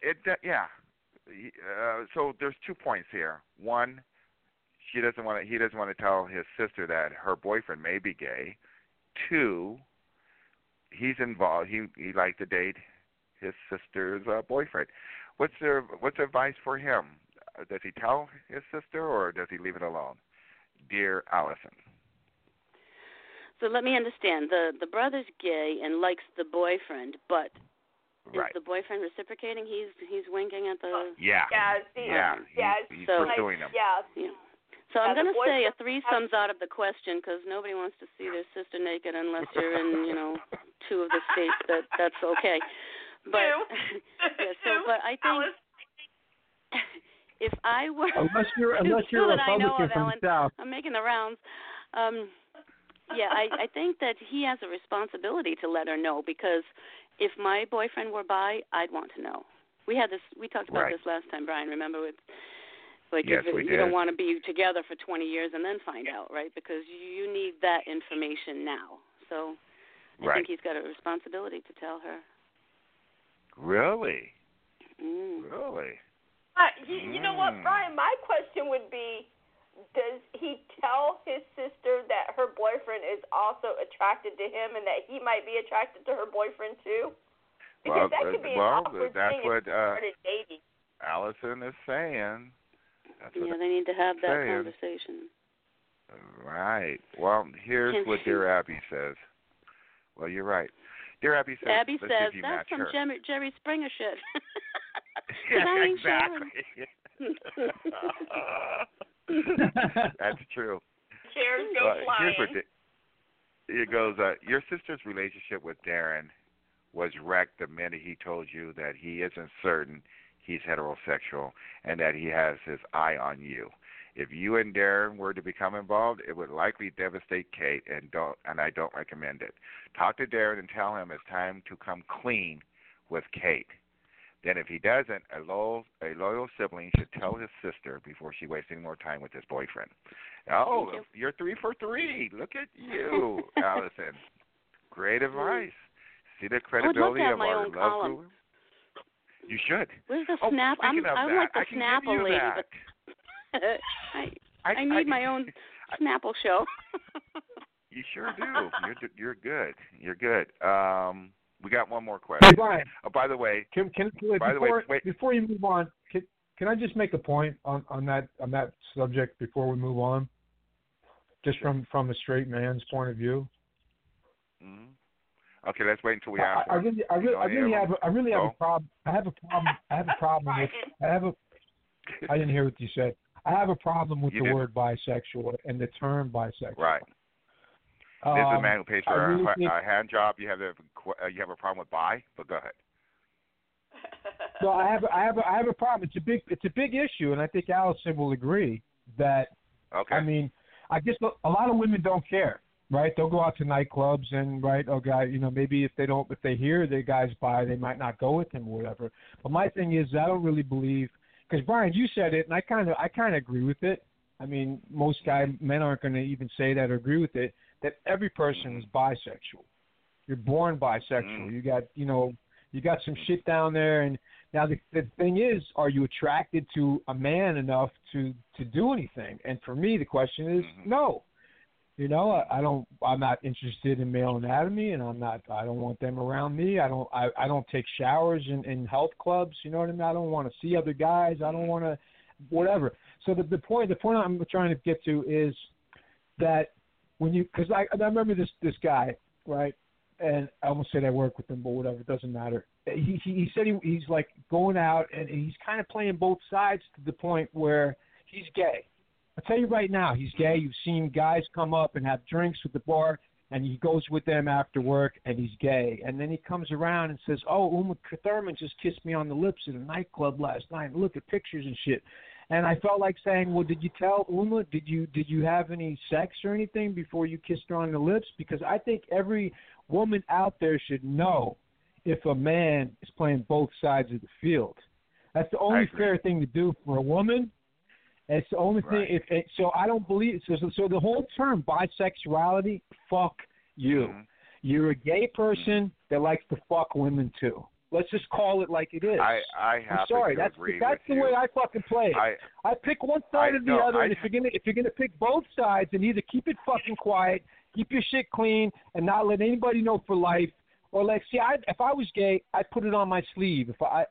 so there's 2 points here. One, he doesn't want to tell his sister that her boyfriend may be gay. 2, he's involved. He liked to date his sister's boyfriend. What's advice for him? Does he tell his sister, or does he leave it alone? Dear Allison. So let me understand. The brother's gay and likes the boyfriend, but is the boyfriend reciprocating? He's winking at the... Yeah. He's pursuing him. Yeah. So I'm going to say a threesome's out of the question because nobody wants to see their sister naked unless you're in, 2 of the states that's okay. But but I think if I were unless you're a Republican from the South, I'm making the rounds. I think that he has a responsibility to let her know, because if my boyfriend were bi, I'd want to know. We talked about this last time, Brian. Remember, yes, if you don't want to be together for 20 years and then find out, right? Because you need that information now. So I think he's got a responsibility to tell her. Really? Really? You know what, Brian? My question would be, does he tell his sister that her boyfriend is also attracted to him and that he might be attracted to her boyfriend too? Because that could be an awkward that's thing what if they started dating. Allison is saying. They need to have that conversation. Right. Well, here's what Dear Abby says. Well, you're right. Dear Abby says, that's some Jerry Springer shit. Yeah, exactly. That's true. Chairs go flying. It goes, your sister's relationship with Darren was wrecked the minute he told you that he isn't certain he's heterosexual and that he has his eye on you. If you and Darren were to become involved, it would likely devastate Kate, and I don't recommend it. Talk to Darren and tell him it's time to come clean with Kate. Then if he doesn't, a loyal sibling should tell his sister before she wastes any more time with his boyfriend. Oh, you're 3 for 3. Look at you, Allison. Great advice. See the credibility of our love column. guru? You should. Where's the snap? I'm like the Snapple lady, but I need my own Snapple show. You sure do. You're good. You're good. We got one more question. Hey, Brian. Oh, by the way, before you move on, can I just make a point on that subject before we move on? Just from a straight man's point of view. Mm-hmm. Okay, let's wait until we ask. I really have a problem. I have a problem with. I didn't hear what you said. I have a problem with the word bisexual and the term bisexual. Right. This is a man who pays for a hand job. You have a problem with bi, but go ahead. So I have a problem. It's a big issue, and I think Allison will agree that. Okay. I mean, I guess a lot of women don't care, right? They'll go out to nightclubs and maybe if they hear the guy's bi, they might not go with him or whatever. But my thing is, I don't really believe, because Brian, you said it, and I kind of agree with it. I mean, most men aren't going to even say that or agree with it. That every person is bisexual. You're born bisexual. You got some shit down there, and now the thing is, are you attracted to a man enough to do anything? And for me, the question is no. I'm not interested in male anatomy, and I don't want them around me. I don't take showers in health clubs. You know what I mean? I don't want to see other guys. I don't want to, whatever. So the point I'm trying to get to is that because I remember this guy, right? And I almost said I work with him, but whatever, it doesn't matter. He said he's like going out and he's kind of playing both sides to the point where he's gay. I'll tell you right now, he's gay. You've seen guys come up and have drinks at the bar, and he goes with them after work, and he's gay. And then he comes around and says, "Oh, Uma Thurman just kissed me on the lips at a nightclub last night. And look at pictures and shit." And I felt like saying, "Well, did you tell Uma? Did you have any sex or anything before you kissed her on the lips?" Because I think every woman out there should know if a man is playing both sides of the field. That's the only fair thing to do for a woman. It's the only thing. So I don't believe. So the whole term bisexuality, fuck you. Mm-hmm. You're a gay person that likes to fuck women too. Let's just call it like it is. I have to agree that's with the way I fucking play it. I pick one side or the other, and if you're gonna pick both sides, and either keep it fucking quiet, keep your shit clean, and not let anybody know for life, or like, see, if I was gay, I'd put it on my sleeve. I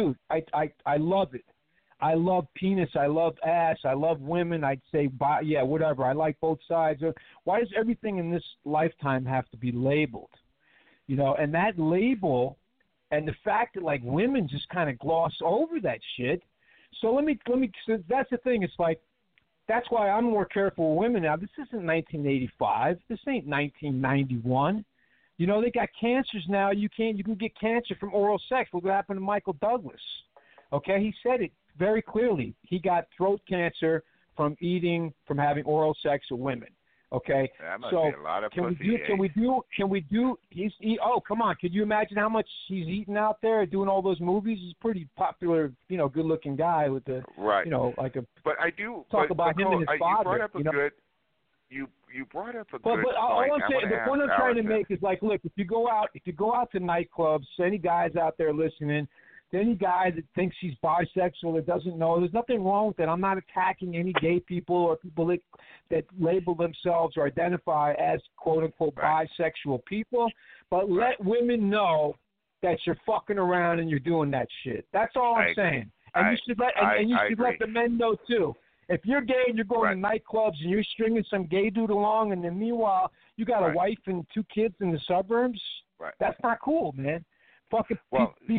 love it. I love penis. I love ass. I love women. I'd say, whatever. I like both sides. Why does everything in this lifetime have to be labeled? And that label, and the fact that like women just kind of gloss over that shit. So let me. So that's the thing. It's like that's why I'm more careful with women now. This isn't 1985. This ain't 1991. They got cancers now. You can get cancer from oral sex. Look what happened to Michael Douglas. Okay, he said it very clearly. He got throat cancer from having oral sex with women. Okay, that must be a lot of pussy. Can we do? Oh, come on! Could you imagine how much he's eating out there doing all those movies? He's a pretty popular, good-looking guy with the, right. like a. But I do talk about him and his father. You brought up a good. You brought up a good point. But all I'm saying, the point I'm trying to make is like, look, if you go out to nightclubs, any guys out there listening. Any guy that thinks he's bisexual that doesn't know, there's nothing wrong with that. I'm not attacking any gay people or people that label themselves or identify as quote-unquote bisexual people, but let women know that you're fucking around and you're doing that shit. That's all I'm saying. And you should let the men know too. If you're gay and you're going to nightclubs and you're stringing some gay dude along, and then meanwhile you got a wife and 2 kids in the suburbs, that's not cool, man. Fucking you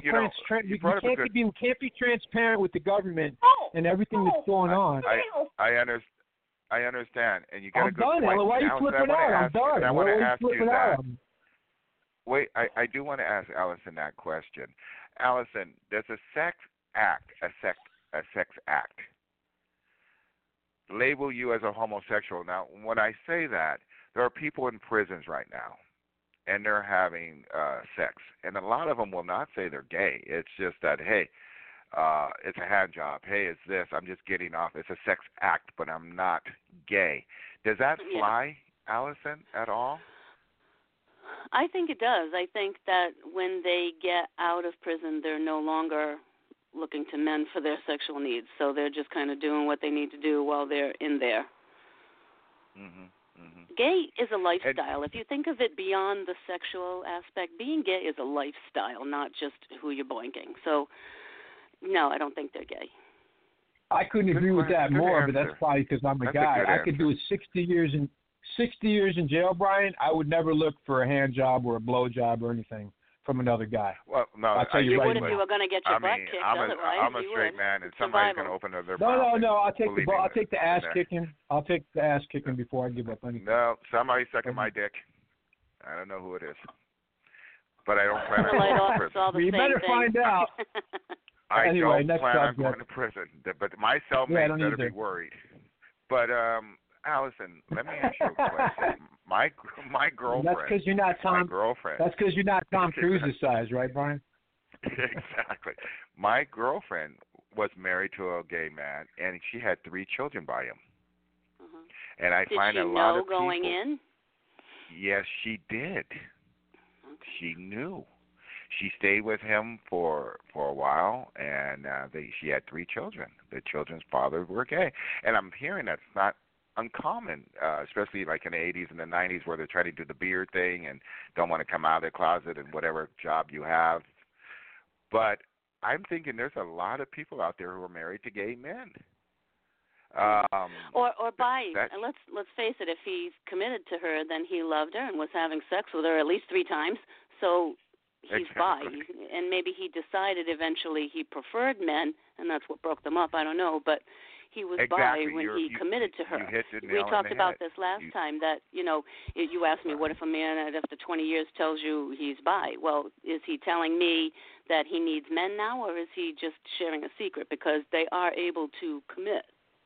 can't be transparent with the government and everything that's going on. I understand. I understand, and you got I'm a good done, point. Ella. Why are you Allison, flipping out? I'm done. I want to ask you that. Out? Wait, I do want to ask Allison that question. Allison, does a sex act label you as a homosexual? Now, when I say that, there are people in prisons right now, and they're having sex, and a lot of them will not say they're gay. It's just that, hey, it's a hand job. Hey, it's this. I'm just getting off. It's a sex act, but I'm not gay. Does that fly, Allison, at all? I think it does. I think that when they get out of prison, they're no longer looking to men for their sexual needs. So they're just kind of doing what they need to do while they're in there. Gay is a lifestyle. If you think of it beyond the sexual aspect, being gay is a lifestyle, not just who you're boinking. So, no, I don't think they're gay. I couldn't agree with that more, but that's probably because I'm a guy. I could do 60 years in jail, Brian. I would never look for a hand job or a blow job or anything from another guy. Well, no, I'll tell you right would if you were going to get your butt kicked. I'm a straight man, and somebody's going to open up their mouth. No. I'll take the ass kicking. I'll take the ass kicking before I give up anything. No, somebody's sucking my dick. I don't know who it is, but I don't plan on going to prison. You better find out. I anyway, don't plan on going to prison, but my cellmate better be worried. But Allison, let me ask you a question. My girlfriend. That's because you're not Tom. My girlfriend. That's because you're not Tom Cruise's size, right, Brian? Exactly. My girlfriend was married to a gay man, and she had 3 children by him. And I find a lot of people. Did she know going in? Yes, she did. Okay. She knew. She stayed with him for a while, and she had 3 children. The children's fathers were gay, and I'm hearing that's not uncommon, especially like in the 80s and the 90s, where they're trying to do the beard thing and don't want to come out of their closet in whatever job you have. But I'm thinking there's a lot of people out there who are married to gay men. Or bi. And let's face it, if he's committed to her, then he loved her and was having sex with her at least 3 times. So he's bi. And maybe he decided eventually he preferred men, and that's what broke them up. I don't know, but he was bi when he committed to her. We talked about this last time that, you asked me, what if a man after 20 years tells you he's bi? Well, is he telling me that he needs men now, or is he just sharing a secret? Because they are able to commit.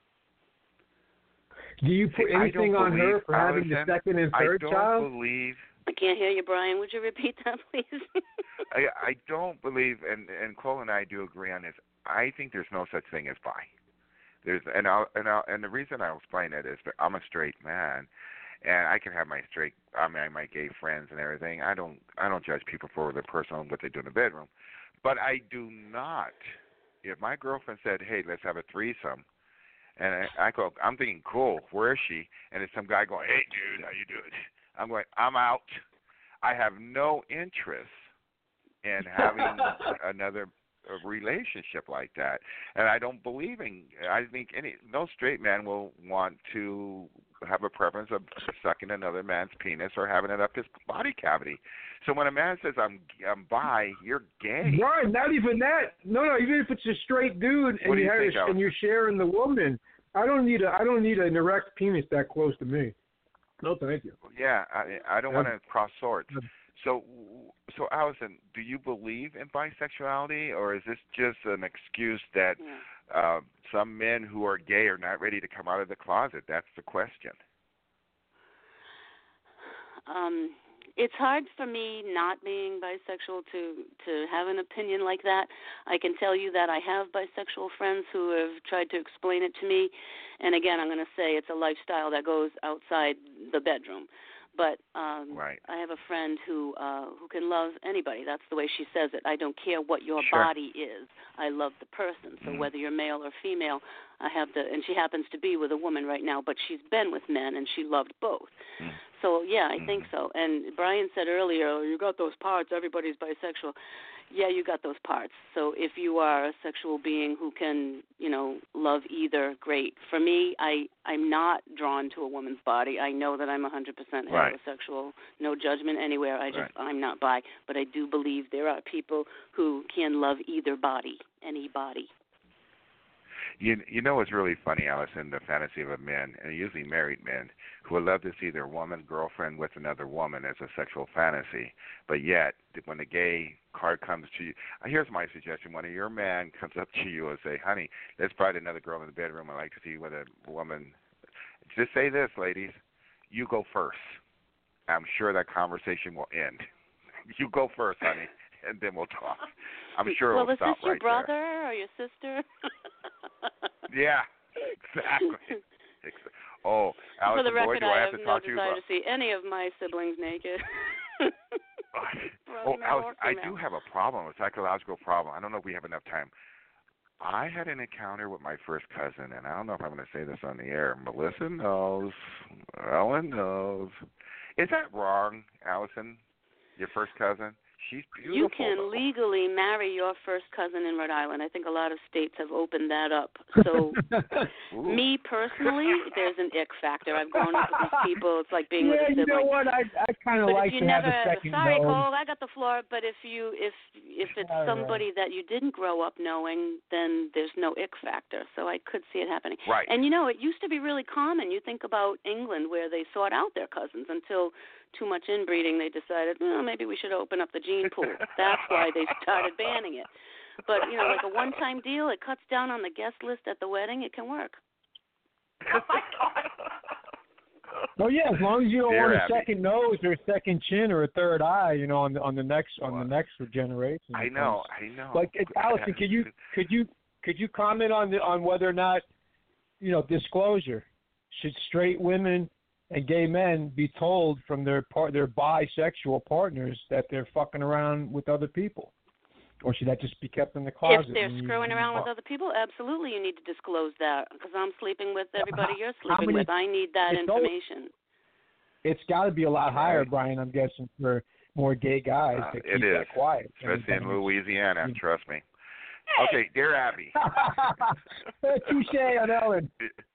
Do you put anything on her for having the second and third child? I can't hear you, Brian. Would you repeat that, please? I don't believe, and Cole and I do agree on this. I think there's no such thing as bi. And the reason I'll explain it is that I'm a straight man, and I can have my gay friends and everything. I don't judge people for their personal what they do in the bedroom, but I do not. If my girlfriend said, "Hey, let's have a threesome," and I go, I'm thinking, "Cool, where is she?" And it's some guy going, "Hey, dude, how you doing?" I'm going, "I'm out. I have no interest in having another relationship like that, and I don't believe in. I think no straight man will want to have a preference of sucking another man's penis or having it up his body cavity. So when a man says I'm bi, you're gay. Right? Not even that. No. Even if it's a straight dude and you're sharing the woman, I don't need an erect penis that close to me. No, thank you. Yeah, I don't want to cross swords. So Allison, do you believe in bisexuality, or is this just an excuse that some men who are gay are not ready to come out of the closet? That's the question. It's hard for me, not being bisexual, to have an opinion like that. I can tell you that I have bisexual friends who have tried to explain it to me, and again, I'm going to say it's a lifestyle that goes outside the bedroom. But right. I have a friend who can love anybody. That's the way she says it. I don't care what your Sure. body is. I love the person. So whether you're male or female, and she happens to be with a woman right now, but she's been with men, and she loved both. So, yeah, I think so. And Brian said earlier, you got those parts, everybody's bisexual. Yeah, you got those parts. So if you are a sexual being who can, love either, great. For me, I'm not drawn to a woman's body. I know that I'm 100% heterosexual, no judgment anywhere. I'm not bi. But I do believe there are people who can love either body, any body. You know what's really funny, Allison, the fantasy of a man, and usually married men, who would love to see their woman, girlfriend with another woman as a sexual fantasy, but yet when the gay card comes to you, here's my suggestion. When your man comes up to you and say, honey, there's probably another girl in the bedroom I'd like to see with a woman, just say this, ladies, you go first. I'm sure that conversation will end. You go first, honey, and then we'll talk. I'm sure it'll stop right there. Well, is this your brother or your sister? Yeah, exactly. Oh, Allison, for the record, boy, do I have have to no talk to you desire about... to see any of my siblings naked. Allison, I do have a problem, a psychological problem. I don't know if we have enough time. I had an encounter with my first cousin, and I don't know if I'm going to say this on the air. Melissa knows. Ellen knows. Is that wrong, Allison? Your first cousin? She's beautiful. You can legally marry your first cousin in Rhode Island. I think a lot of states have opened that up. So, me personally, there's an ick factor. I've grown up with these people. It's like being with a sibling. You know what? I kind of like to have a second Sorry, nose. Cole, I got the floor. But if it's somebody that you didn't grow up knowing, then there's no ick factor. So I could see it happening. Right. And it used to be really common. You think about England, where they sought out their cousins until too much inbreeding, they decided, well, maybe we should open up the gene pool. That's why they started banning it. But, like a one-time deal, it cuts down on the guest list at the wedding, it can work. Oh, my God. Well, yeah, as long as you don't want a Abby. second nose or a second chin or a third eye, on the next generation. I know. Like, Allison, could you comment on whether or not, disclosure? Should straight women and gay men be told from their bisexual partners that they're fucking around with other people? Or should that just be kept in the closet? If they're screwing around with other people, absolutely you need to disclose that, because I'm sleeping with everybody you're sleeping with. I need that information. It's got to be a lot higher, Brian, I'm guessing, for more gay guys to keep that quiet. Especially in Louisiana, trust me. Okay, Dear Abby. Touche on Ellen.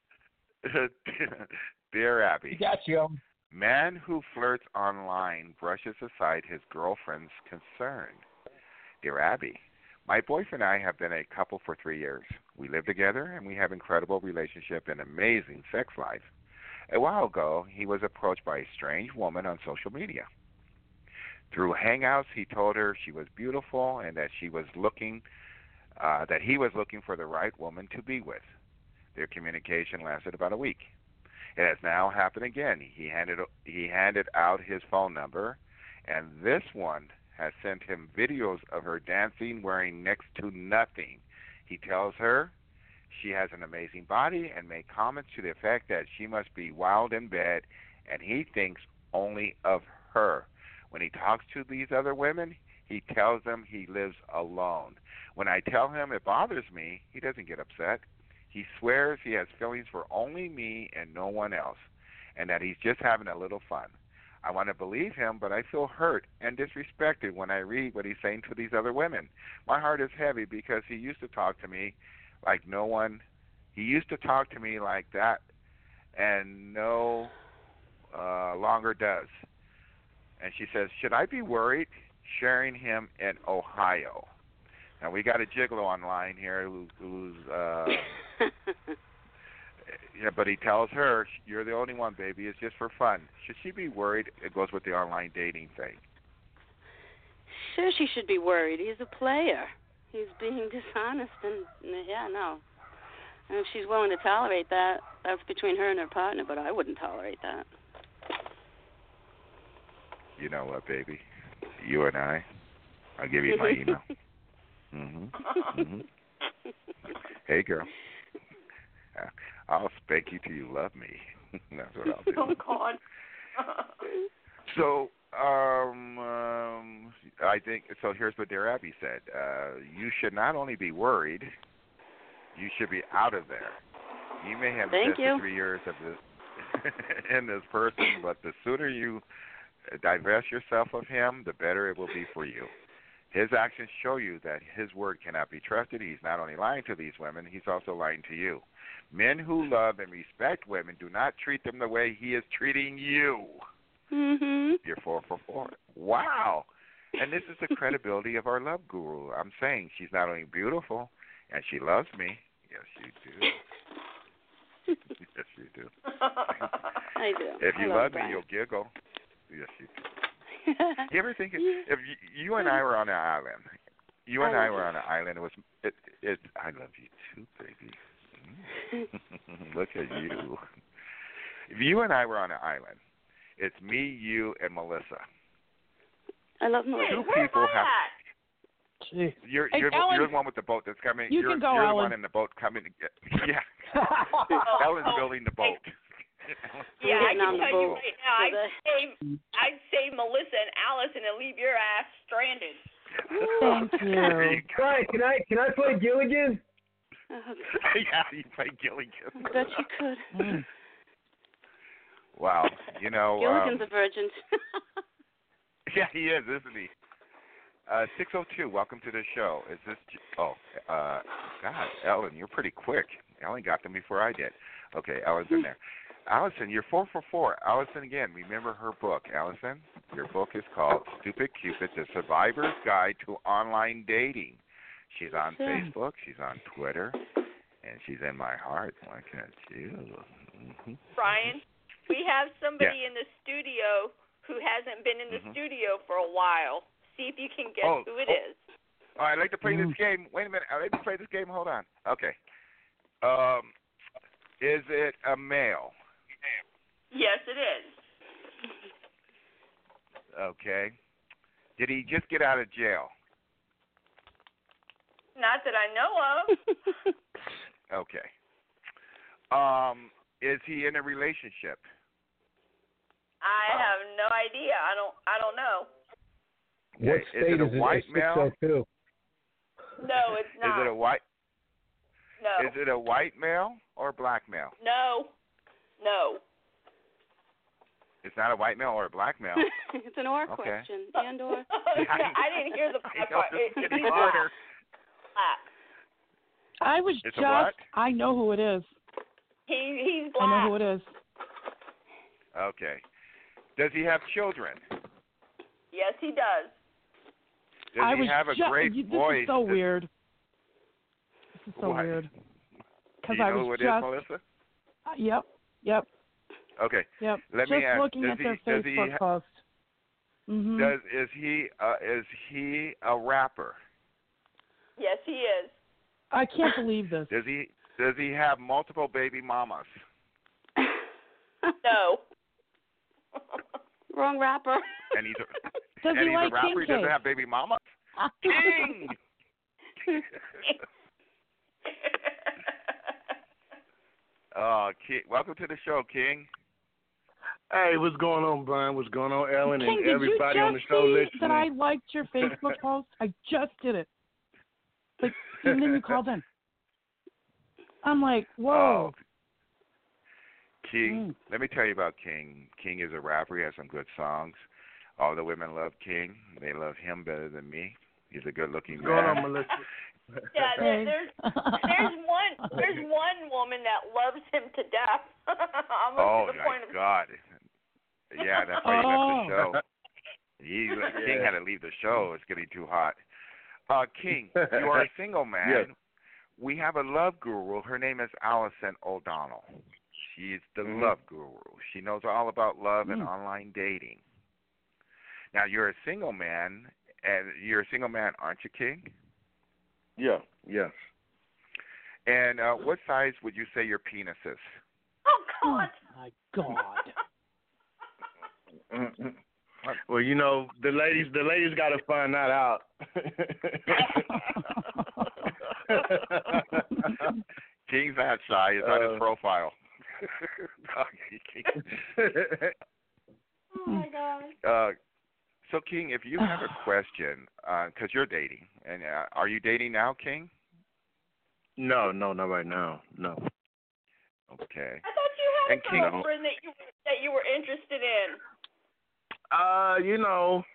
Dear Abby. You got you. Man who flirts online brushes aside his girlfriend's concern. Dear Abby, my boyfriend and I have been a couple for 3 years. We live together, and we have incredible relationship and amazing sex life. A while ago, he was approached by a strange woman on social media. Through Hangouts, he told her she was beautiful and that he was looking for the right woman to be with. Their communication lasted about a week. It has now happened again. He handed out his phone number, and this one has sent him videos of her dancing wearing next to nothing. He tells her she has an amazing body and made comments to the effect that she must be wild in bed, and he thinks only of her. When he talks to these other women, he tells them he lives alone. When I tell him it bothers me, he doesn't get upset. He swears he has feelings for only me and no one else, and that he's just having a little fun. I want to believe him, but I feel hurt and disrespected when I read what he's saying to these other women. My heart is heavy because he used to talk to me like no one. He used to talk to me like that, and no longer does. And she says, should I be worried sharing him in Ohio? Now, we got a gigolo online here who's yeah, but he tells her, you're the only one, baby. It's just for fun. Should she be worried? It goes with the online dating thing. Sure, she should be worried. He's a player. He's being dishonest, and, yeah, no. And if she's willing to tolerate that, that's between her and her partner, but I wouldn't tolerate that. You know what, baby? You and I'll give you my email. Hey, girl. I'll spank you till you love me. That's what I'll do. Oh, God. So, I think, so here's what Dear Abby said. You should not only be worried, you should be out of there. You may have invested 3 years of this in this person, but the sooner you divest yourself of him, the better it will be for you. His actions show you that his word cannot be trusted. He's not only lying to these women, he's also lying to you. Men who love and respect women do not treat them the way he is treating you. Mm-hmm. You're 4 for 4. Wow. And this is the credibility of our love guru. I'm saying she's not only beautiful and she loves me. Yes, she you do. Yes, you do. I do. If you I love love me, Brian. you'll giggle. Yes, you do. You ever think if you and I were on an island, you and I were on an island, it I love you too, baby. Look at you. If you and I were on an island, it's me, you, and Melissa. I love Melissa. Two people have. Gee. You're Hey, the Ellen, one with the boat that's coming. you You're can go, the Ellen. one in the boat coming to get. Yeah. Ellen's building the boat. Yeah, I can tell you boat. right now, I'd save Melissa and Allison and leave your ass stranded. Thank you. Brian, can I play Gilligan? Yeah, you play Gilligan. I bet you could. Wow, you know. Gilligan's a virgin. Yeah, he is, isn't he? 602, welcome to the show. Is this? God, Ellen, you're pretty quick. Ellen got them before I did. Okay, Ellen's in there. Allison, you're 4 for 4. Allison, again, remember her book. Allison, your book is called Stupid Cupid, The Survivor's Guide to Online Dating. She's on Facebook, she's on Twitter, and she's in my heart. Look at you. Mm-hmm. Brian, we have somebody in the studio who hasn't been in the studio for a while. See if you can guess who it is. All right, I'd like to play this game. Wait a minute. I'd like to play this game. Hold on. Okay. Is it a male? Yes, it is. Okay. Did he just get out of jail? Not that I know of. Okay. Is he in a relationship? I have no idea. I don't know. What state is it a white male? 602? No, it's not. Is it a white? No. Is it a white male or a black male? No. It's not a white male or a black male. It's an or question. And or. I didn't hear the black part. He's black. I was it's just. A what? I know who it is. He's black. I know who it is. Okay. Does he have children? Yes, he does. Does he have a great voice? This is so weird. This is so What? weird. Do you know who it is, Melissa? Yep. Okay. Yep. Let just me ask. looking at their Facebook post. Mm-hmm. Is he a rapper? Yes, he is. I can't believe this. Does he have multiple baby mamas? No. Wrong rapper. And he's Does and he he's like a rapper. king He doesn't cake? have baby mamas. King. King. Welcome to the show, King. Hey, what's going on, Brian? What's going on, Ellen, King, and everybody on the show did you just see listening? that I liked your Facebook post? I just did it. Like, and then you called in. I'm like, whoa. King, let me tell you about King. King is a rapper. He has some good songs. All the women love King. They love him better than me. He's a good-looking man. What's going on, Melissa? Yeah, there's one woman that loves him to death. Almost to the point of God. Yeah, that's why he left the show. King had to leave the show. It's getting too hot. King, you are a single man. Yes. We have a love guru. Her name is Allison O'Donnell. She's the love guru. She knows all about love and online dating. Now, you're a single man, aren't you, King? Yeah, yes. And what size would you say your penis is? Oh, God. My God. Well, you know, the ladies got to find that out. King's not shy. It's on his profile. Oh, my God. So, King, if you have a question, because you're dating, and are you dating now, King? No, not right now. No. Okay. I thought you had And a King- girlfriend that you were interested in. You know,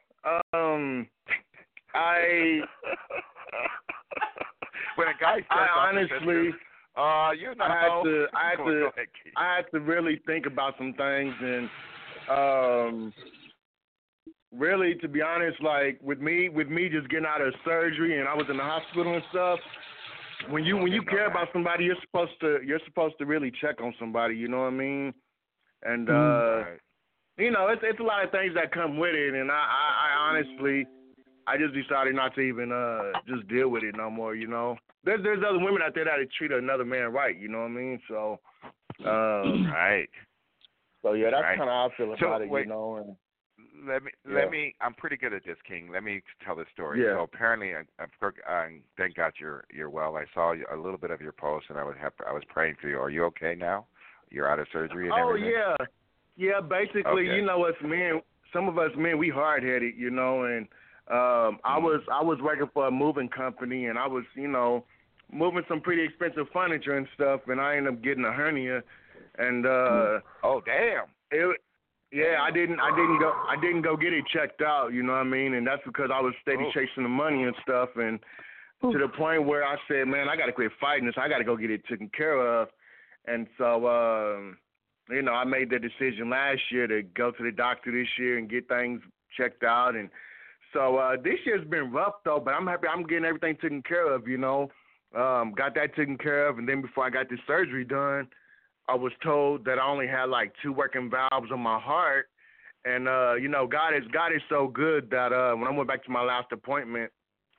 when a guy says I honestly, you know, I had to really think about some things, and really, to be honest, like with me just getting out of surgery and I was in the hospital and stuff, when you care about somebody, you're supposed to really check on somebody. You know what I mean? And you know, it's a lot of things that come with it, and I honestly, I just decided not to even just deal with it no more. You know, there's other women out there that treat another man right. You know what I mean? So, right. So yeah, that's right. kind of how I feel about it. Wait, you know. And, let me. I'm pretty good at this, King. Let me tell the story. Yeah. So apparently, thank God you're well. I saw a little bit of your post, and I was praying for you. Are you okay now? You're out of surgery and everything? Yeah. Basically, okay. You know, us men, some of us men, we hard headed, you know, and I was working for a moving company, and I was, you know, moving some pretty expensive furniture and stuff, and I ended up getting a hernia, and oh damn. I didn't go get it checked out, you know what I mean, and that's because I was steady chasing the money and stuff, and to the point where I said, man, I got to quit fighting this, I got to go get it taken care of, and so. You know, I made the decision last year to go to the doctor this year and get things checked out. And so this year's been rough, though, but I'm happy I'm getting everything taken care of, you know. Got that taken care of. And then before I got this surgery done, I was told that I only had like 2 working valves on my heart. And, you know, God is so good that when I went back to my last appointment,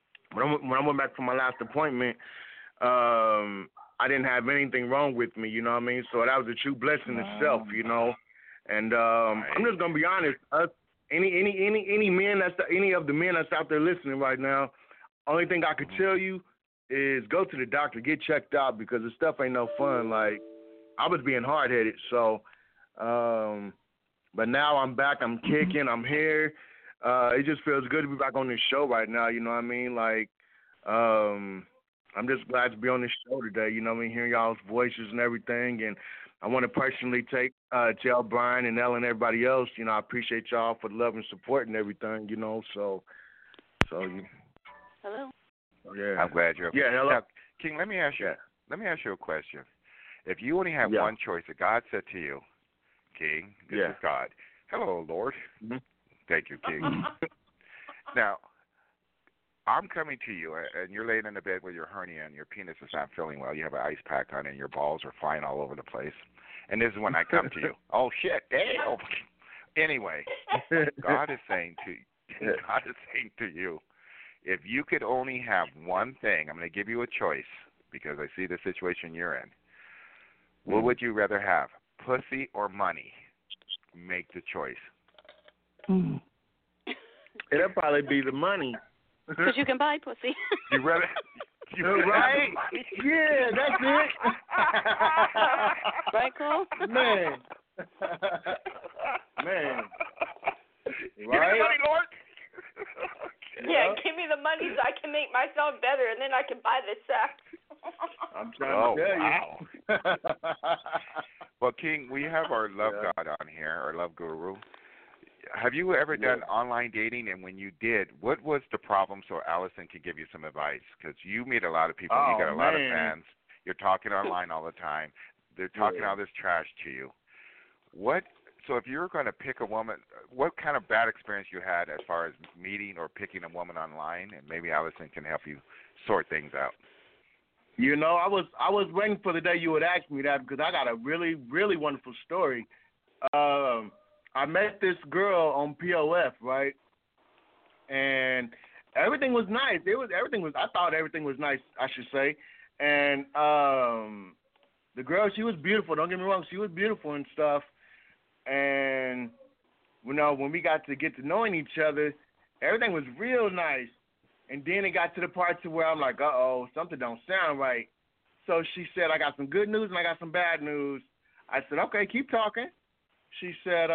I didn't have anything wrong with me, you know what I mean? So that was a true blessing itself, you know. And I'm just gonna be honest, any men any of the men that's out there listening right now, only thing I could tell you is go to the doctor, get checked out, because the stuff ain't no fun. Like, I was being hard headed, so but now I'm back, I'm kicking, I'm here. It just feels good to be back on this show right now, you know what I mean? Like, I'm just glad to be on this show today, you know what I mean, hearing y'all's voices and everything. And I want to personally tell Brian and Ellen and everybody else, you know, I appreciate y'all for the love and support and everything, you know. So you. Hello. Yeah. I'm glad you're. Yeah. Hello. Now, King, let me ask you a question. If you only have one choice that God said to you, King, this is God. Hello, Lord. Mm-hmm. Thank you, King. Now, I'm coming to you, and you're laying in the bed with your hernia, and your penis is not feeling well. You have an ice pack on it, and your balls are flying all over the place. And this is when I come to you. Oh, shit, damn. Anyway, God is saying to you, if you could only have one thing, I'm going to give you a choice because I see the situation you're in. What would you rather have, pussy or money? Make the choice. It'll probably be the money. Because you can buy pussy. You rather, right? Yeah, that's it. Right, Cole? Man. Give me the money, Lord. Yeah, give me the money so I can make myself better, and then I can buy the sex. I'm trying to tell you. Well, King, we have our love God on here, our love guru. Have you ever done online dating? And when you did, what was the problem so Allison could give you some advice? Because you meet a lot of people. You got a lot of fans. You're talking online all the time. They're talking all this trash to you. So if you're going to pick a woman, what kind of bad experience you had as far as meeting or picking a woman online? And maybe Allison can help you sort things out. You know, I was waiting for the day you would ask me that because I got a really, really wonderful story. I met this girl on POF, right? And everything was nice. I thought everything was nice, I should say. And the girl, she was beautiful. Don't get me wrong, she was beautiful and stuff. And you know, when we got to get to knowing each other, everything was real nice. And then it got to the part to where I'm like, uh-oh, something don't sound right. So she said, I got some good news and I got some bad news. I said, okay, keep talking. She said,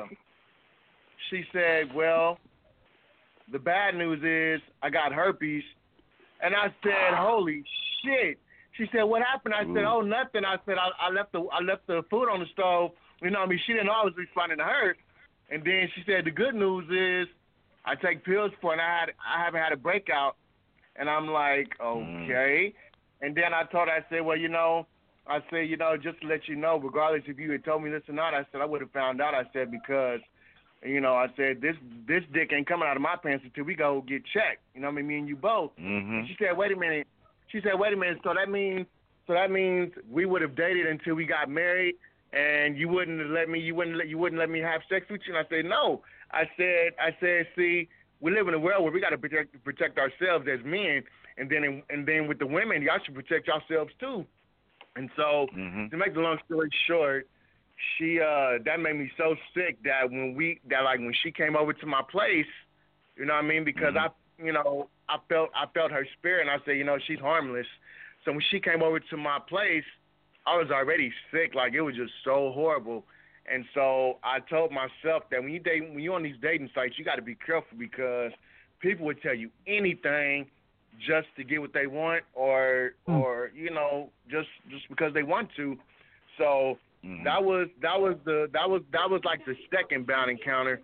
well, the bad news is I got herpes. And I said, holy shit. She said, what happened? I said, oh, nothing. I said, I left the food on the stove. You know what I mean? She didn't know I was responding to her. And then she said, the good news is I take pills for it, and I haven't had a breakout. And I'm like, okay. And then I told her, I said, well, just to let you know, regardless if you had told me this or not, I said, I would have found out. I said, because, I said, this dick ain't coming out of my pants until we go get checked. You know what I mean? Me and you both. Mm-hmm. She said, wait a minute. She said, wait a minute, so that means we would have dated until we got married, and you wouldn't let me have sex with you? And I said, no. I said, see, we live in a world where we got to protect ourselves as men, and then with the women, y'all should protect yourselves too. And so, to make the long story short, she that made me so sick that when she came over to my place, you know what I mean? Because I felt her spirit, and I said, she's harmless. So when she came over to my place, I was already sick. Like, it was just so horrible. And so I told myself that when you're on these dating sites, you got to be careful, because people would tell you anything just to get what they want, or just because they want to. So that was like the second bound encounter.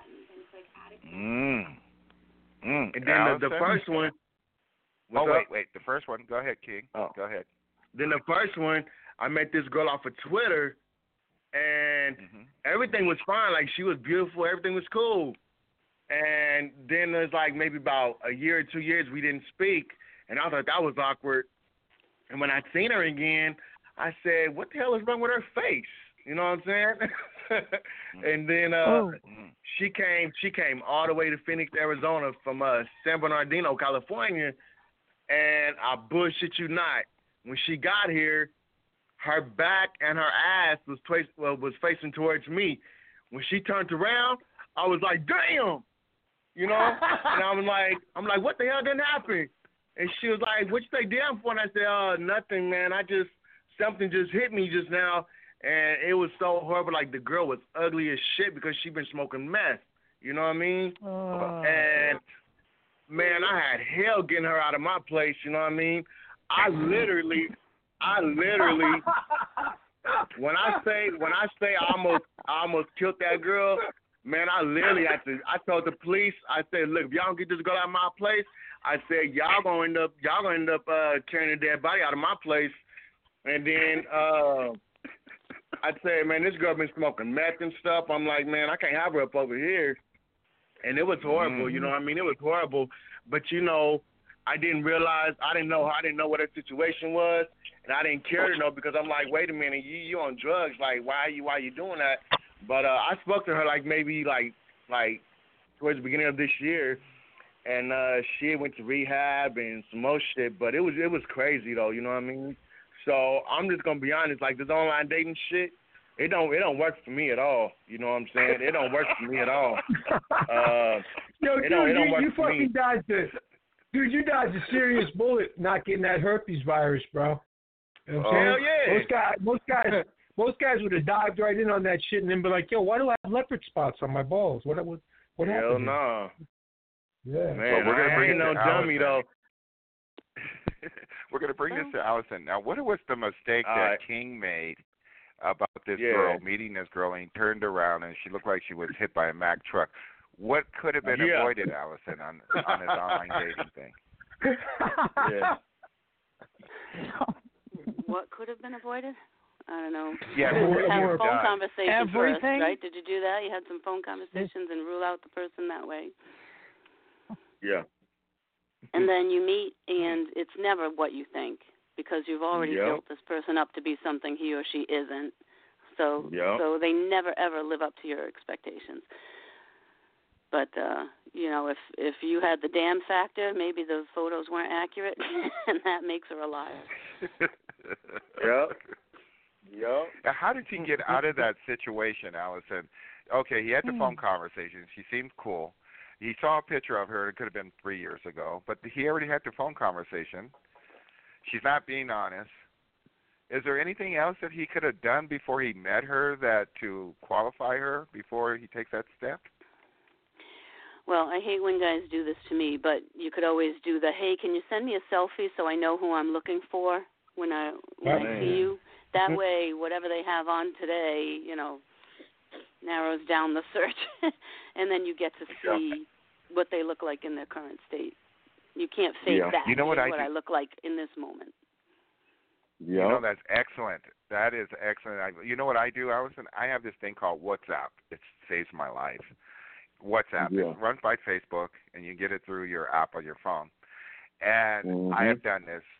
And then the first one. Wait. The first one. Go ahead, King. Oh. Go ahead. Then the first one, I met this girl off of Twitter, and everything was fine. Like, she was beautiful. Everything was cool. And then there's like maybe about a year or 2 years we didn't speak, and I thought that was awkward. And when I seen her again, I said, what the hell is wrong with her face? You know what I'm saying? And then she came all the way to Phoenix, Arizona from San Bernardino, California, and I bullshit you not. When she got here, her back and her ass was facing towards me. When she turned around, I was like, damn, and I'm like, what the hell didn't happen? And she was like, what you say damn for? And I said, nothing, man. Something just hit me just now, and it was so horrible. Like, the girl was ugly as shit because she been smoking meth. You know what I mean? And man, I had hell getting her out of my place. You know what I mean? I literally, when I say I almost killed that girl, man, I literally had to. I told the police, I said, look, if y'all don't get this girl out of my place, I said y'all gonna end up carrying a dead body out of my place. And then I said, man, this girl been smoking meth and stuff. I'm like, man, I can't have her up over here. And it was horrible, you know what I mean? It was horrible. But I didn't know what her situation was, and I didn't care to know, because I'm like, wait a minute, you on drugs? Like, why are you doing that? But I spoke to her maybe towards the beginning of this year, and she went to rehab and some more shit. But it was crazy though, you know what I mean? So I'm just gonna be honest, like, this online dating shit, it don't work for me at all. You know what I'm saying? It don't work for me at all. Yo, dude, you fucking dodged it. Dude, you dodged a serious bullet not getting that herpes virus, bro. You know what I'm saying? Yeah. Most guys would have dived right in on that shit and then be like, yo, why do I have leopard spots on my balls? What happened? Hell no. Yeah. Man, we're gonna bring no dummy though. We're gonna bring this to Allison. Now, what was the mistake that King made about this girl, meeting this girl, and he turned around and she looked like she was hit by a Mack truck? What could have been avoided, Allison, on his online dating thing? Yeah. What could have been avoided? I don't know. Yeah, have phone conversations everything. First, right? Did you do that? You had some phone conversations and rule out the person that way. Yeah. And then you meet, and it's never what you think, because you've already built this person up to be something he or she isn't. So they never ever live up to your expectations. But if you had the damn factor, maybe the photos weren't accurate, and that makes her a liar. Yep. Now, how did she get out of that situation, Allison? Okay, he had the phone conversation. She seemed cool. He saw a picture of her. It could have been 3 years ago, but he already had the phone conversation. She's not being honest. Is there anything else that he could have done before he met her to qualify her before he takes that step? Well, I hate when guys do this to me, but you could always do hey, can you send me a selfie so I know who I'm looking for when I see you? That way, whatever they have on today, narrows down the search, and then you get to see what they look like in their current state. You can't fake that. You know what I look like in this moment. Yeah. That's excellent. That is excellent. You know what I do, Allison? I have this thing called WhatsApp. It saves my life. WhatsApp. It runs by Facebook, and you get it through your app on your phone. And I have done this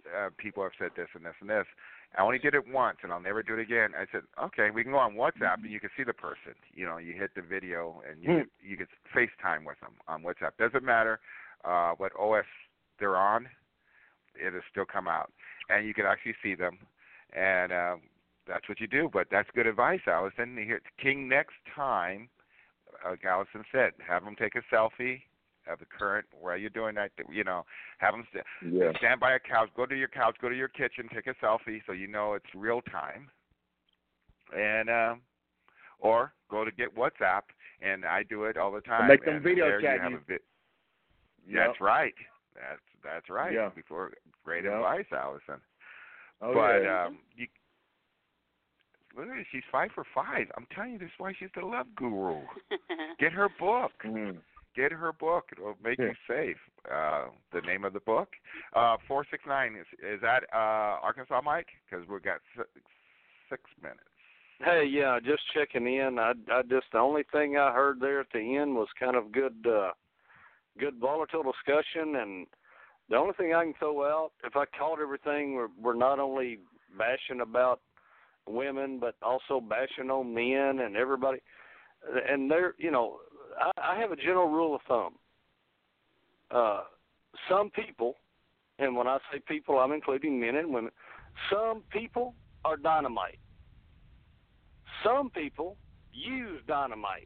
people have said this and this and this. I only did it once, and I'll never do it again. I said, okay, we can go on WhatsApp, and you can see the person. You know, you hit the video, and you can FaceTime with them on WhatsApp. Doesn't matter what OS they're on, it'll still come out, and you can actually see them, and that's what you do. But that's good advice, Allison. Here, King, next time, like Allison said, have them take a selfie of the current, while you're doing that, you know, have them stand by a couch, go to your couch, go to your kitchen, take a selfie so you know it's real time, and or go to get WhatsApp, and I do it all the time. Make them video chat you. That's right. That's right. Yeah. Before great advice, Allison. Oh, but yeah. look at her, she's 5 for 5. I'm telling you, this is why she's the love guru. Get her book. Get her book. It'll make you safe. The name of the book, 469. Is that Arkansas, Mike? Because we've got 6 minutes. Hey, yeah, just checking in. I just the only thing I heard there at the end was kind of good volatile discussion, and the only thing I can throw out, if I caught everything, we're not only bashing about women, but also bashing on men and everybody. And they're, you know, I have a general rule of thumb. Some people, and when I say people, I'm including men and women, some people are dynamite. Some people use dynamite.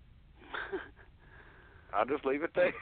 I'll just leave it there.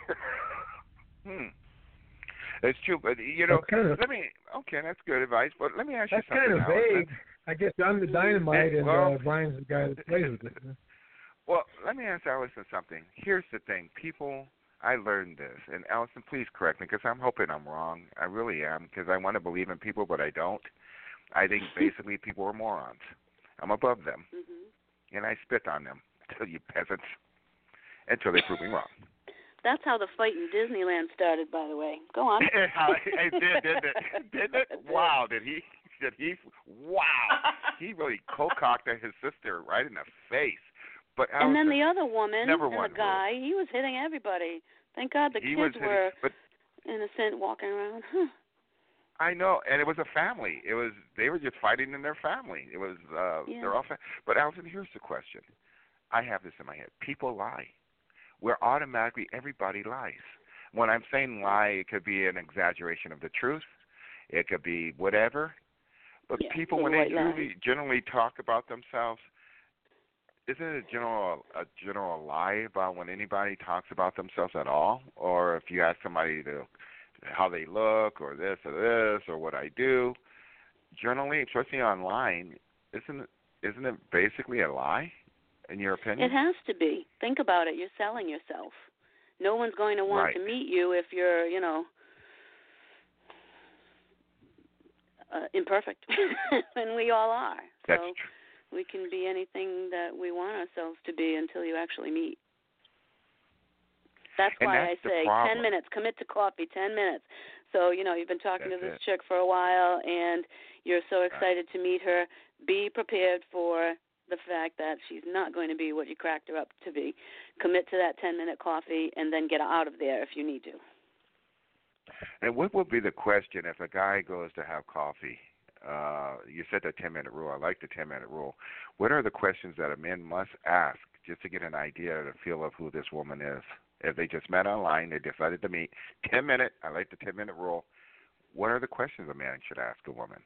It's true, but, you know, that's good advice, but let me ask you something. That's kind of vague. I guess I'm the dynamite, and Brian's the guy that plays with it. Well, let me ask Allison something. Here's the thing. People, I learned this, and Allison, please correct me, because I'm hoping I'm wrong. I really am, because I want to believe in people, but I don't. I think basically people are morons. I'm above them, and I spit on them, you peasants, until they prove me wrong. That's how the fight in Disneyland started, by the way. Go on. It did, didn't it? Wow, did he? Wow. He really cold-cocked at his sister right in the face. But Allison, and then the other woman and the guy, rule. he was hitting everybody. Thank God the kids were innocent walking around. I know, and it was a family. They were just fighting in their family. It was they're all But Allison, here's the question. I have this in my head. People lie. We're automatically, everybody lies. When I'm saying lie, it could be an exaggeration of the truth. It could be whatever. But people, when they generally talk about themselves, isn't it a general lie about when anybody talks about themselves at all? Or if you ask somebody how they look or this or what I do, generally, especially online, isn't it basically a lie, in your opinion? It has to be. Think about it. You're selling yourself. No one's going to want to meet you if you're, imperfect. And we all are. That's so true. We can be anything that we want ourselves to be until you actually meet. That's why I say 10 minutes. Commit to coffee, 10 minutes. So, you've been talking to this chick for a while, and you're so excited to meet her. Be prepared for the fact that she's not going to be what you cracked her up to be. Commit to that 10-minute coffee, and then get out of there if you need to. And what would be the question if a guy goes to have coffee? You said the 10-minute rule. I like the 10-minute rule. What are the questions that a man must ask just to get an idea or a feel of who this woman is? If they just met online, they decided to meet, 10-minute, I like the 10-minute rule. What are the questions a man should ask a woman?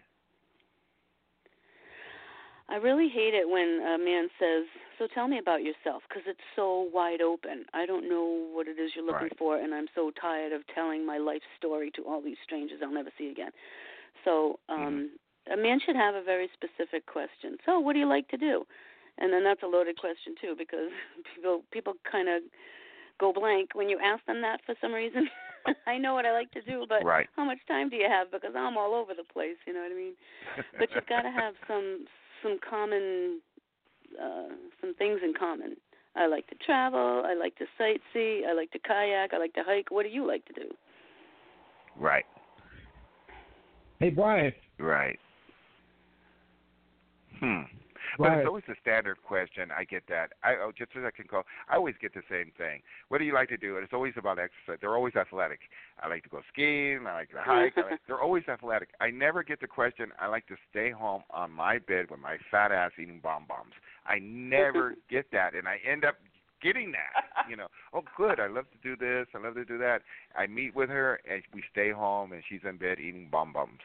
I really hate it when a man says, so tell me about yourself, because it's so wide open. I don't know what it is you're looking for, and I'm so tired of telling my life story to all these strangers I'll never see again. So a man should have a very specific question. So what do you like to do? And then that's a loaded question, too, because people kind of go blank when you ask them that for some reason. I know what I like to do, but how much time do you have? Because I'm all over the place, you know what I mean? But you've got to have some common, some things in common. I like to travel. I like to sightsee. I like to kayak. I like to hike. What do you like to do? Right. Hey, Brian. Right. But it's always the standard question. I get that. Just as I can call, I always get the same thing. What do you like to do? And it's always about exercise. They're always athletic. I like to go skiing. I like to hike. They're always athletic. I never get the question, I like to stay home on my bed with my fat ass eating bonbons. I never get that, and I end up getting that. Oh, good, I love to do this, I love to do that. I meet with her, and we stay home, and she's in bed eating bonbons.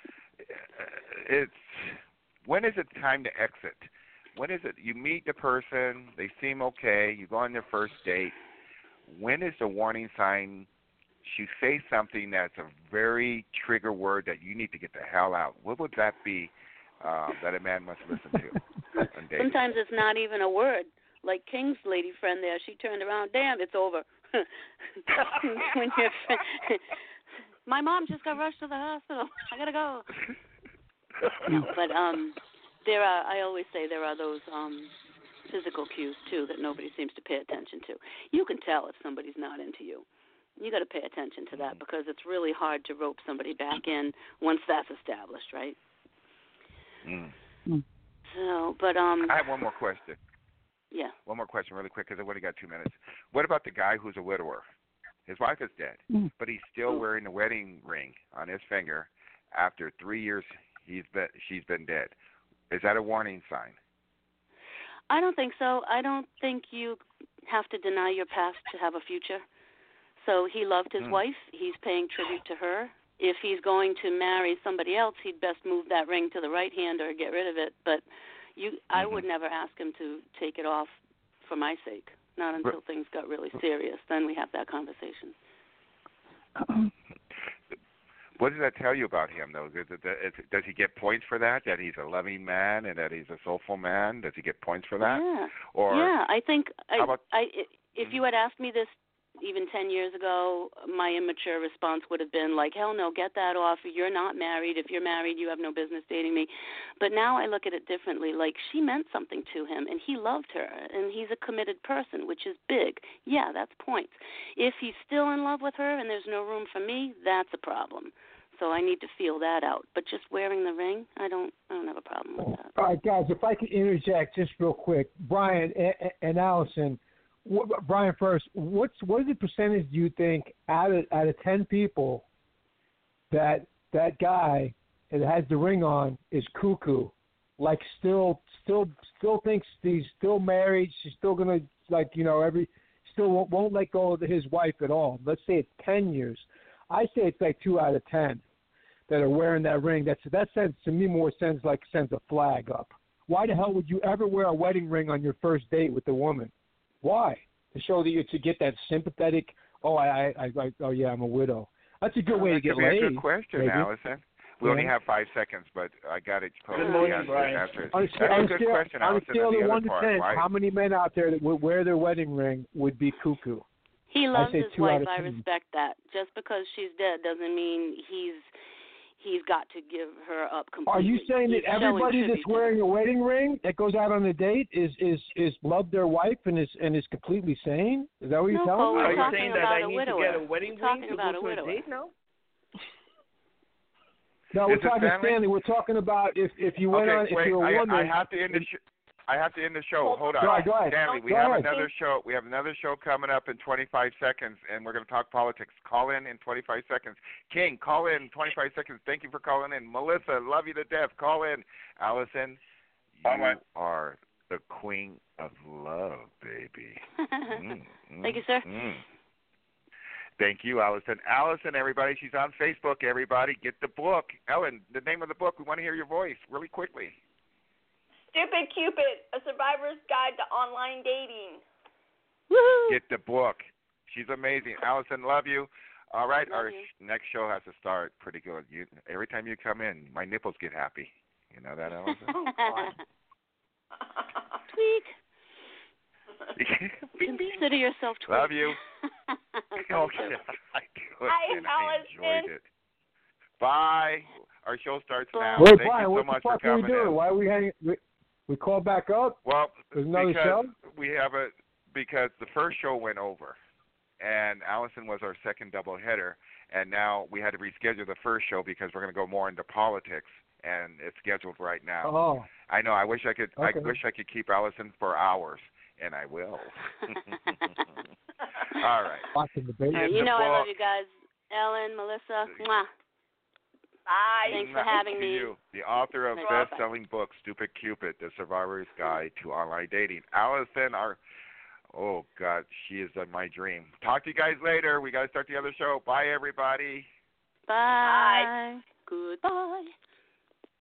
When is it time to exit? When is it you meet the person, they seem okay, you go on your first date. When is the warning sign you say something that's a very trigger word that you need to get the hell out? What would that be that a man must listen to? Sometimes it's not even a word. Like King's lady friend there, she turned around, damn, it's over. When my mom just got rushed to the hospital. I gotta go. But I always say there are those physical cues too that nobody seems to pay attention to. You can tell if somebody's not into you. You got to pay attention to that because it's really hard to rope somebody back in once that's established, right? So, but I have one more question. Yeah. One more question really quick because I've only got 2 minutes. What about the guy who's a widower? His wife is dead, but he's still wearing the wedding ring on his finger after 3 years she's been dead. Is that a warning sign? I don't think so. I don't think you have to deny your past to have a future. So he loved his wife. He's paying tribute to her. If he's going to marry somebody else, he'd best move that ring to the right hand or get rid of it. But I would never ask him to take it off for my sake, not until things got really serious. Then we have that conversation. What does that tell you about him, though? Does he get points for that he's a loving man and that he's a soulful man? Does he get points for that? Yeah. I think if you had asked me this even 10 years ago, my immature response would have been like, hell no, get that off. You're not married. If you're married, you have no business dating me. But now I look at it differently. Like, she meant something to him, and he loved her, and he's a committed person, which is big. Yeah, that's points. If he's still in love with her and there's no room for me, that's a problem. So I need to feel that out. But just wearing the ring, I don't have a problem with that. All right, guys, if I could interject just real quick. Brian and Allison, Brian first, what is the percentage do you think out of 10 people that guy that has the ring on is cuckoo? Like still thinks he's still married, she's still gonna still won't let go of his wife at all. Let's say it's 10 years. I say it's like 2 out of 10 that are wearing that ring. That sends to me more sends a flag up. Why the hell would you ever wear a wedding ring on your first date with a woman? Why? To show that to get that sympathetic. Oh, I'm a widow. That's a good way to get laid. That's a good question, maybe. Allison. We only have 5 seconds, but I got it. Good morning, Brian. That's a good question, Allison. On a scale of 1 to 10, how many men out there that would wear their wedding ring would be cuckoo? He loves his wife. I respect that. Just because she's dead doesn't mean he's got to give her up completely. Are you saying that everybody that's wearing a wedding ring that goes out on a date is loved their wife and is completely sane? Is that what you're telling me? Are you saying that I need to get a wedding ring to go to a date now? No, we're talking Stanley. We're talking about if you went on if you're a woman. I have to end the show. Hold on. Go ahead. Stanley, we have another show. We have another show coming up in 25 seconds, and we're going to talk politics. Call in 25 seconds. King, call in 25 seconds. Thank you for calling in. Melissa, love you to death. Call in. Allison, you are the queen of love, baby. Thank you, sir. Thank you, Allison. Allison, everybody, she's on Facebook. Everybody, get the book. Ellen, the name of the book. We want to hear your voice really quickly. Stupid Cupid, A Survivor's Guide to Online Dating. Woo-hoo. Get the book. She's amazing. Allison, love you. All right, our next show has to start pretty good. Every time you come in, my nipples get happy. You know that, Allison? Oh, God. Tweak. Consider yourself tweak. Love you. Okay, I do it, and I enjoyed it. Bye. Our show starts now. Wait, Thank Brian, you so much for coming what the fuck are we doing? in. Why are we hanging? We call back up? Well, there's another because show? Because the first show went over, and Allison was our second doubleheader, and now we had to reschedule the first show because we're going to go more into politics. and it's scheduled right now. Oh. I know. I wish I could. Okay. I wish I could keep Allison for hours, and I will. All right. Watching the baby. You know I love you guys. Ellen, Melissa, mwah. Bye. Thanks for having me. You, the author of best-selling book, Stupid Cupid, The Survivor's Guide to Online Dating. Allison, oh, God, she is my dream. Talk to you guys later. We got to start the other show. Bye, everybody. Bye. Goodbye.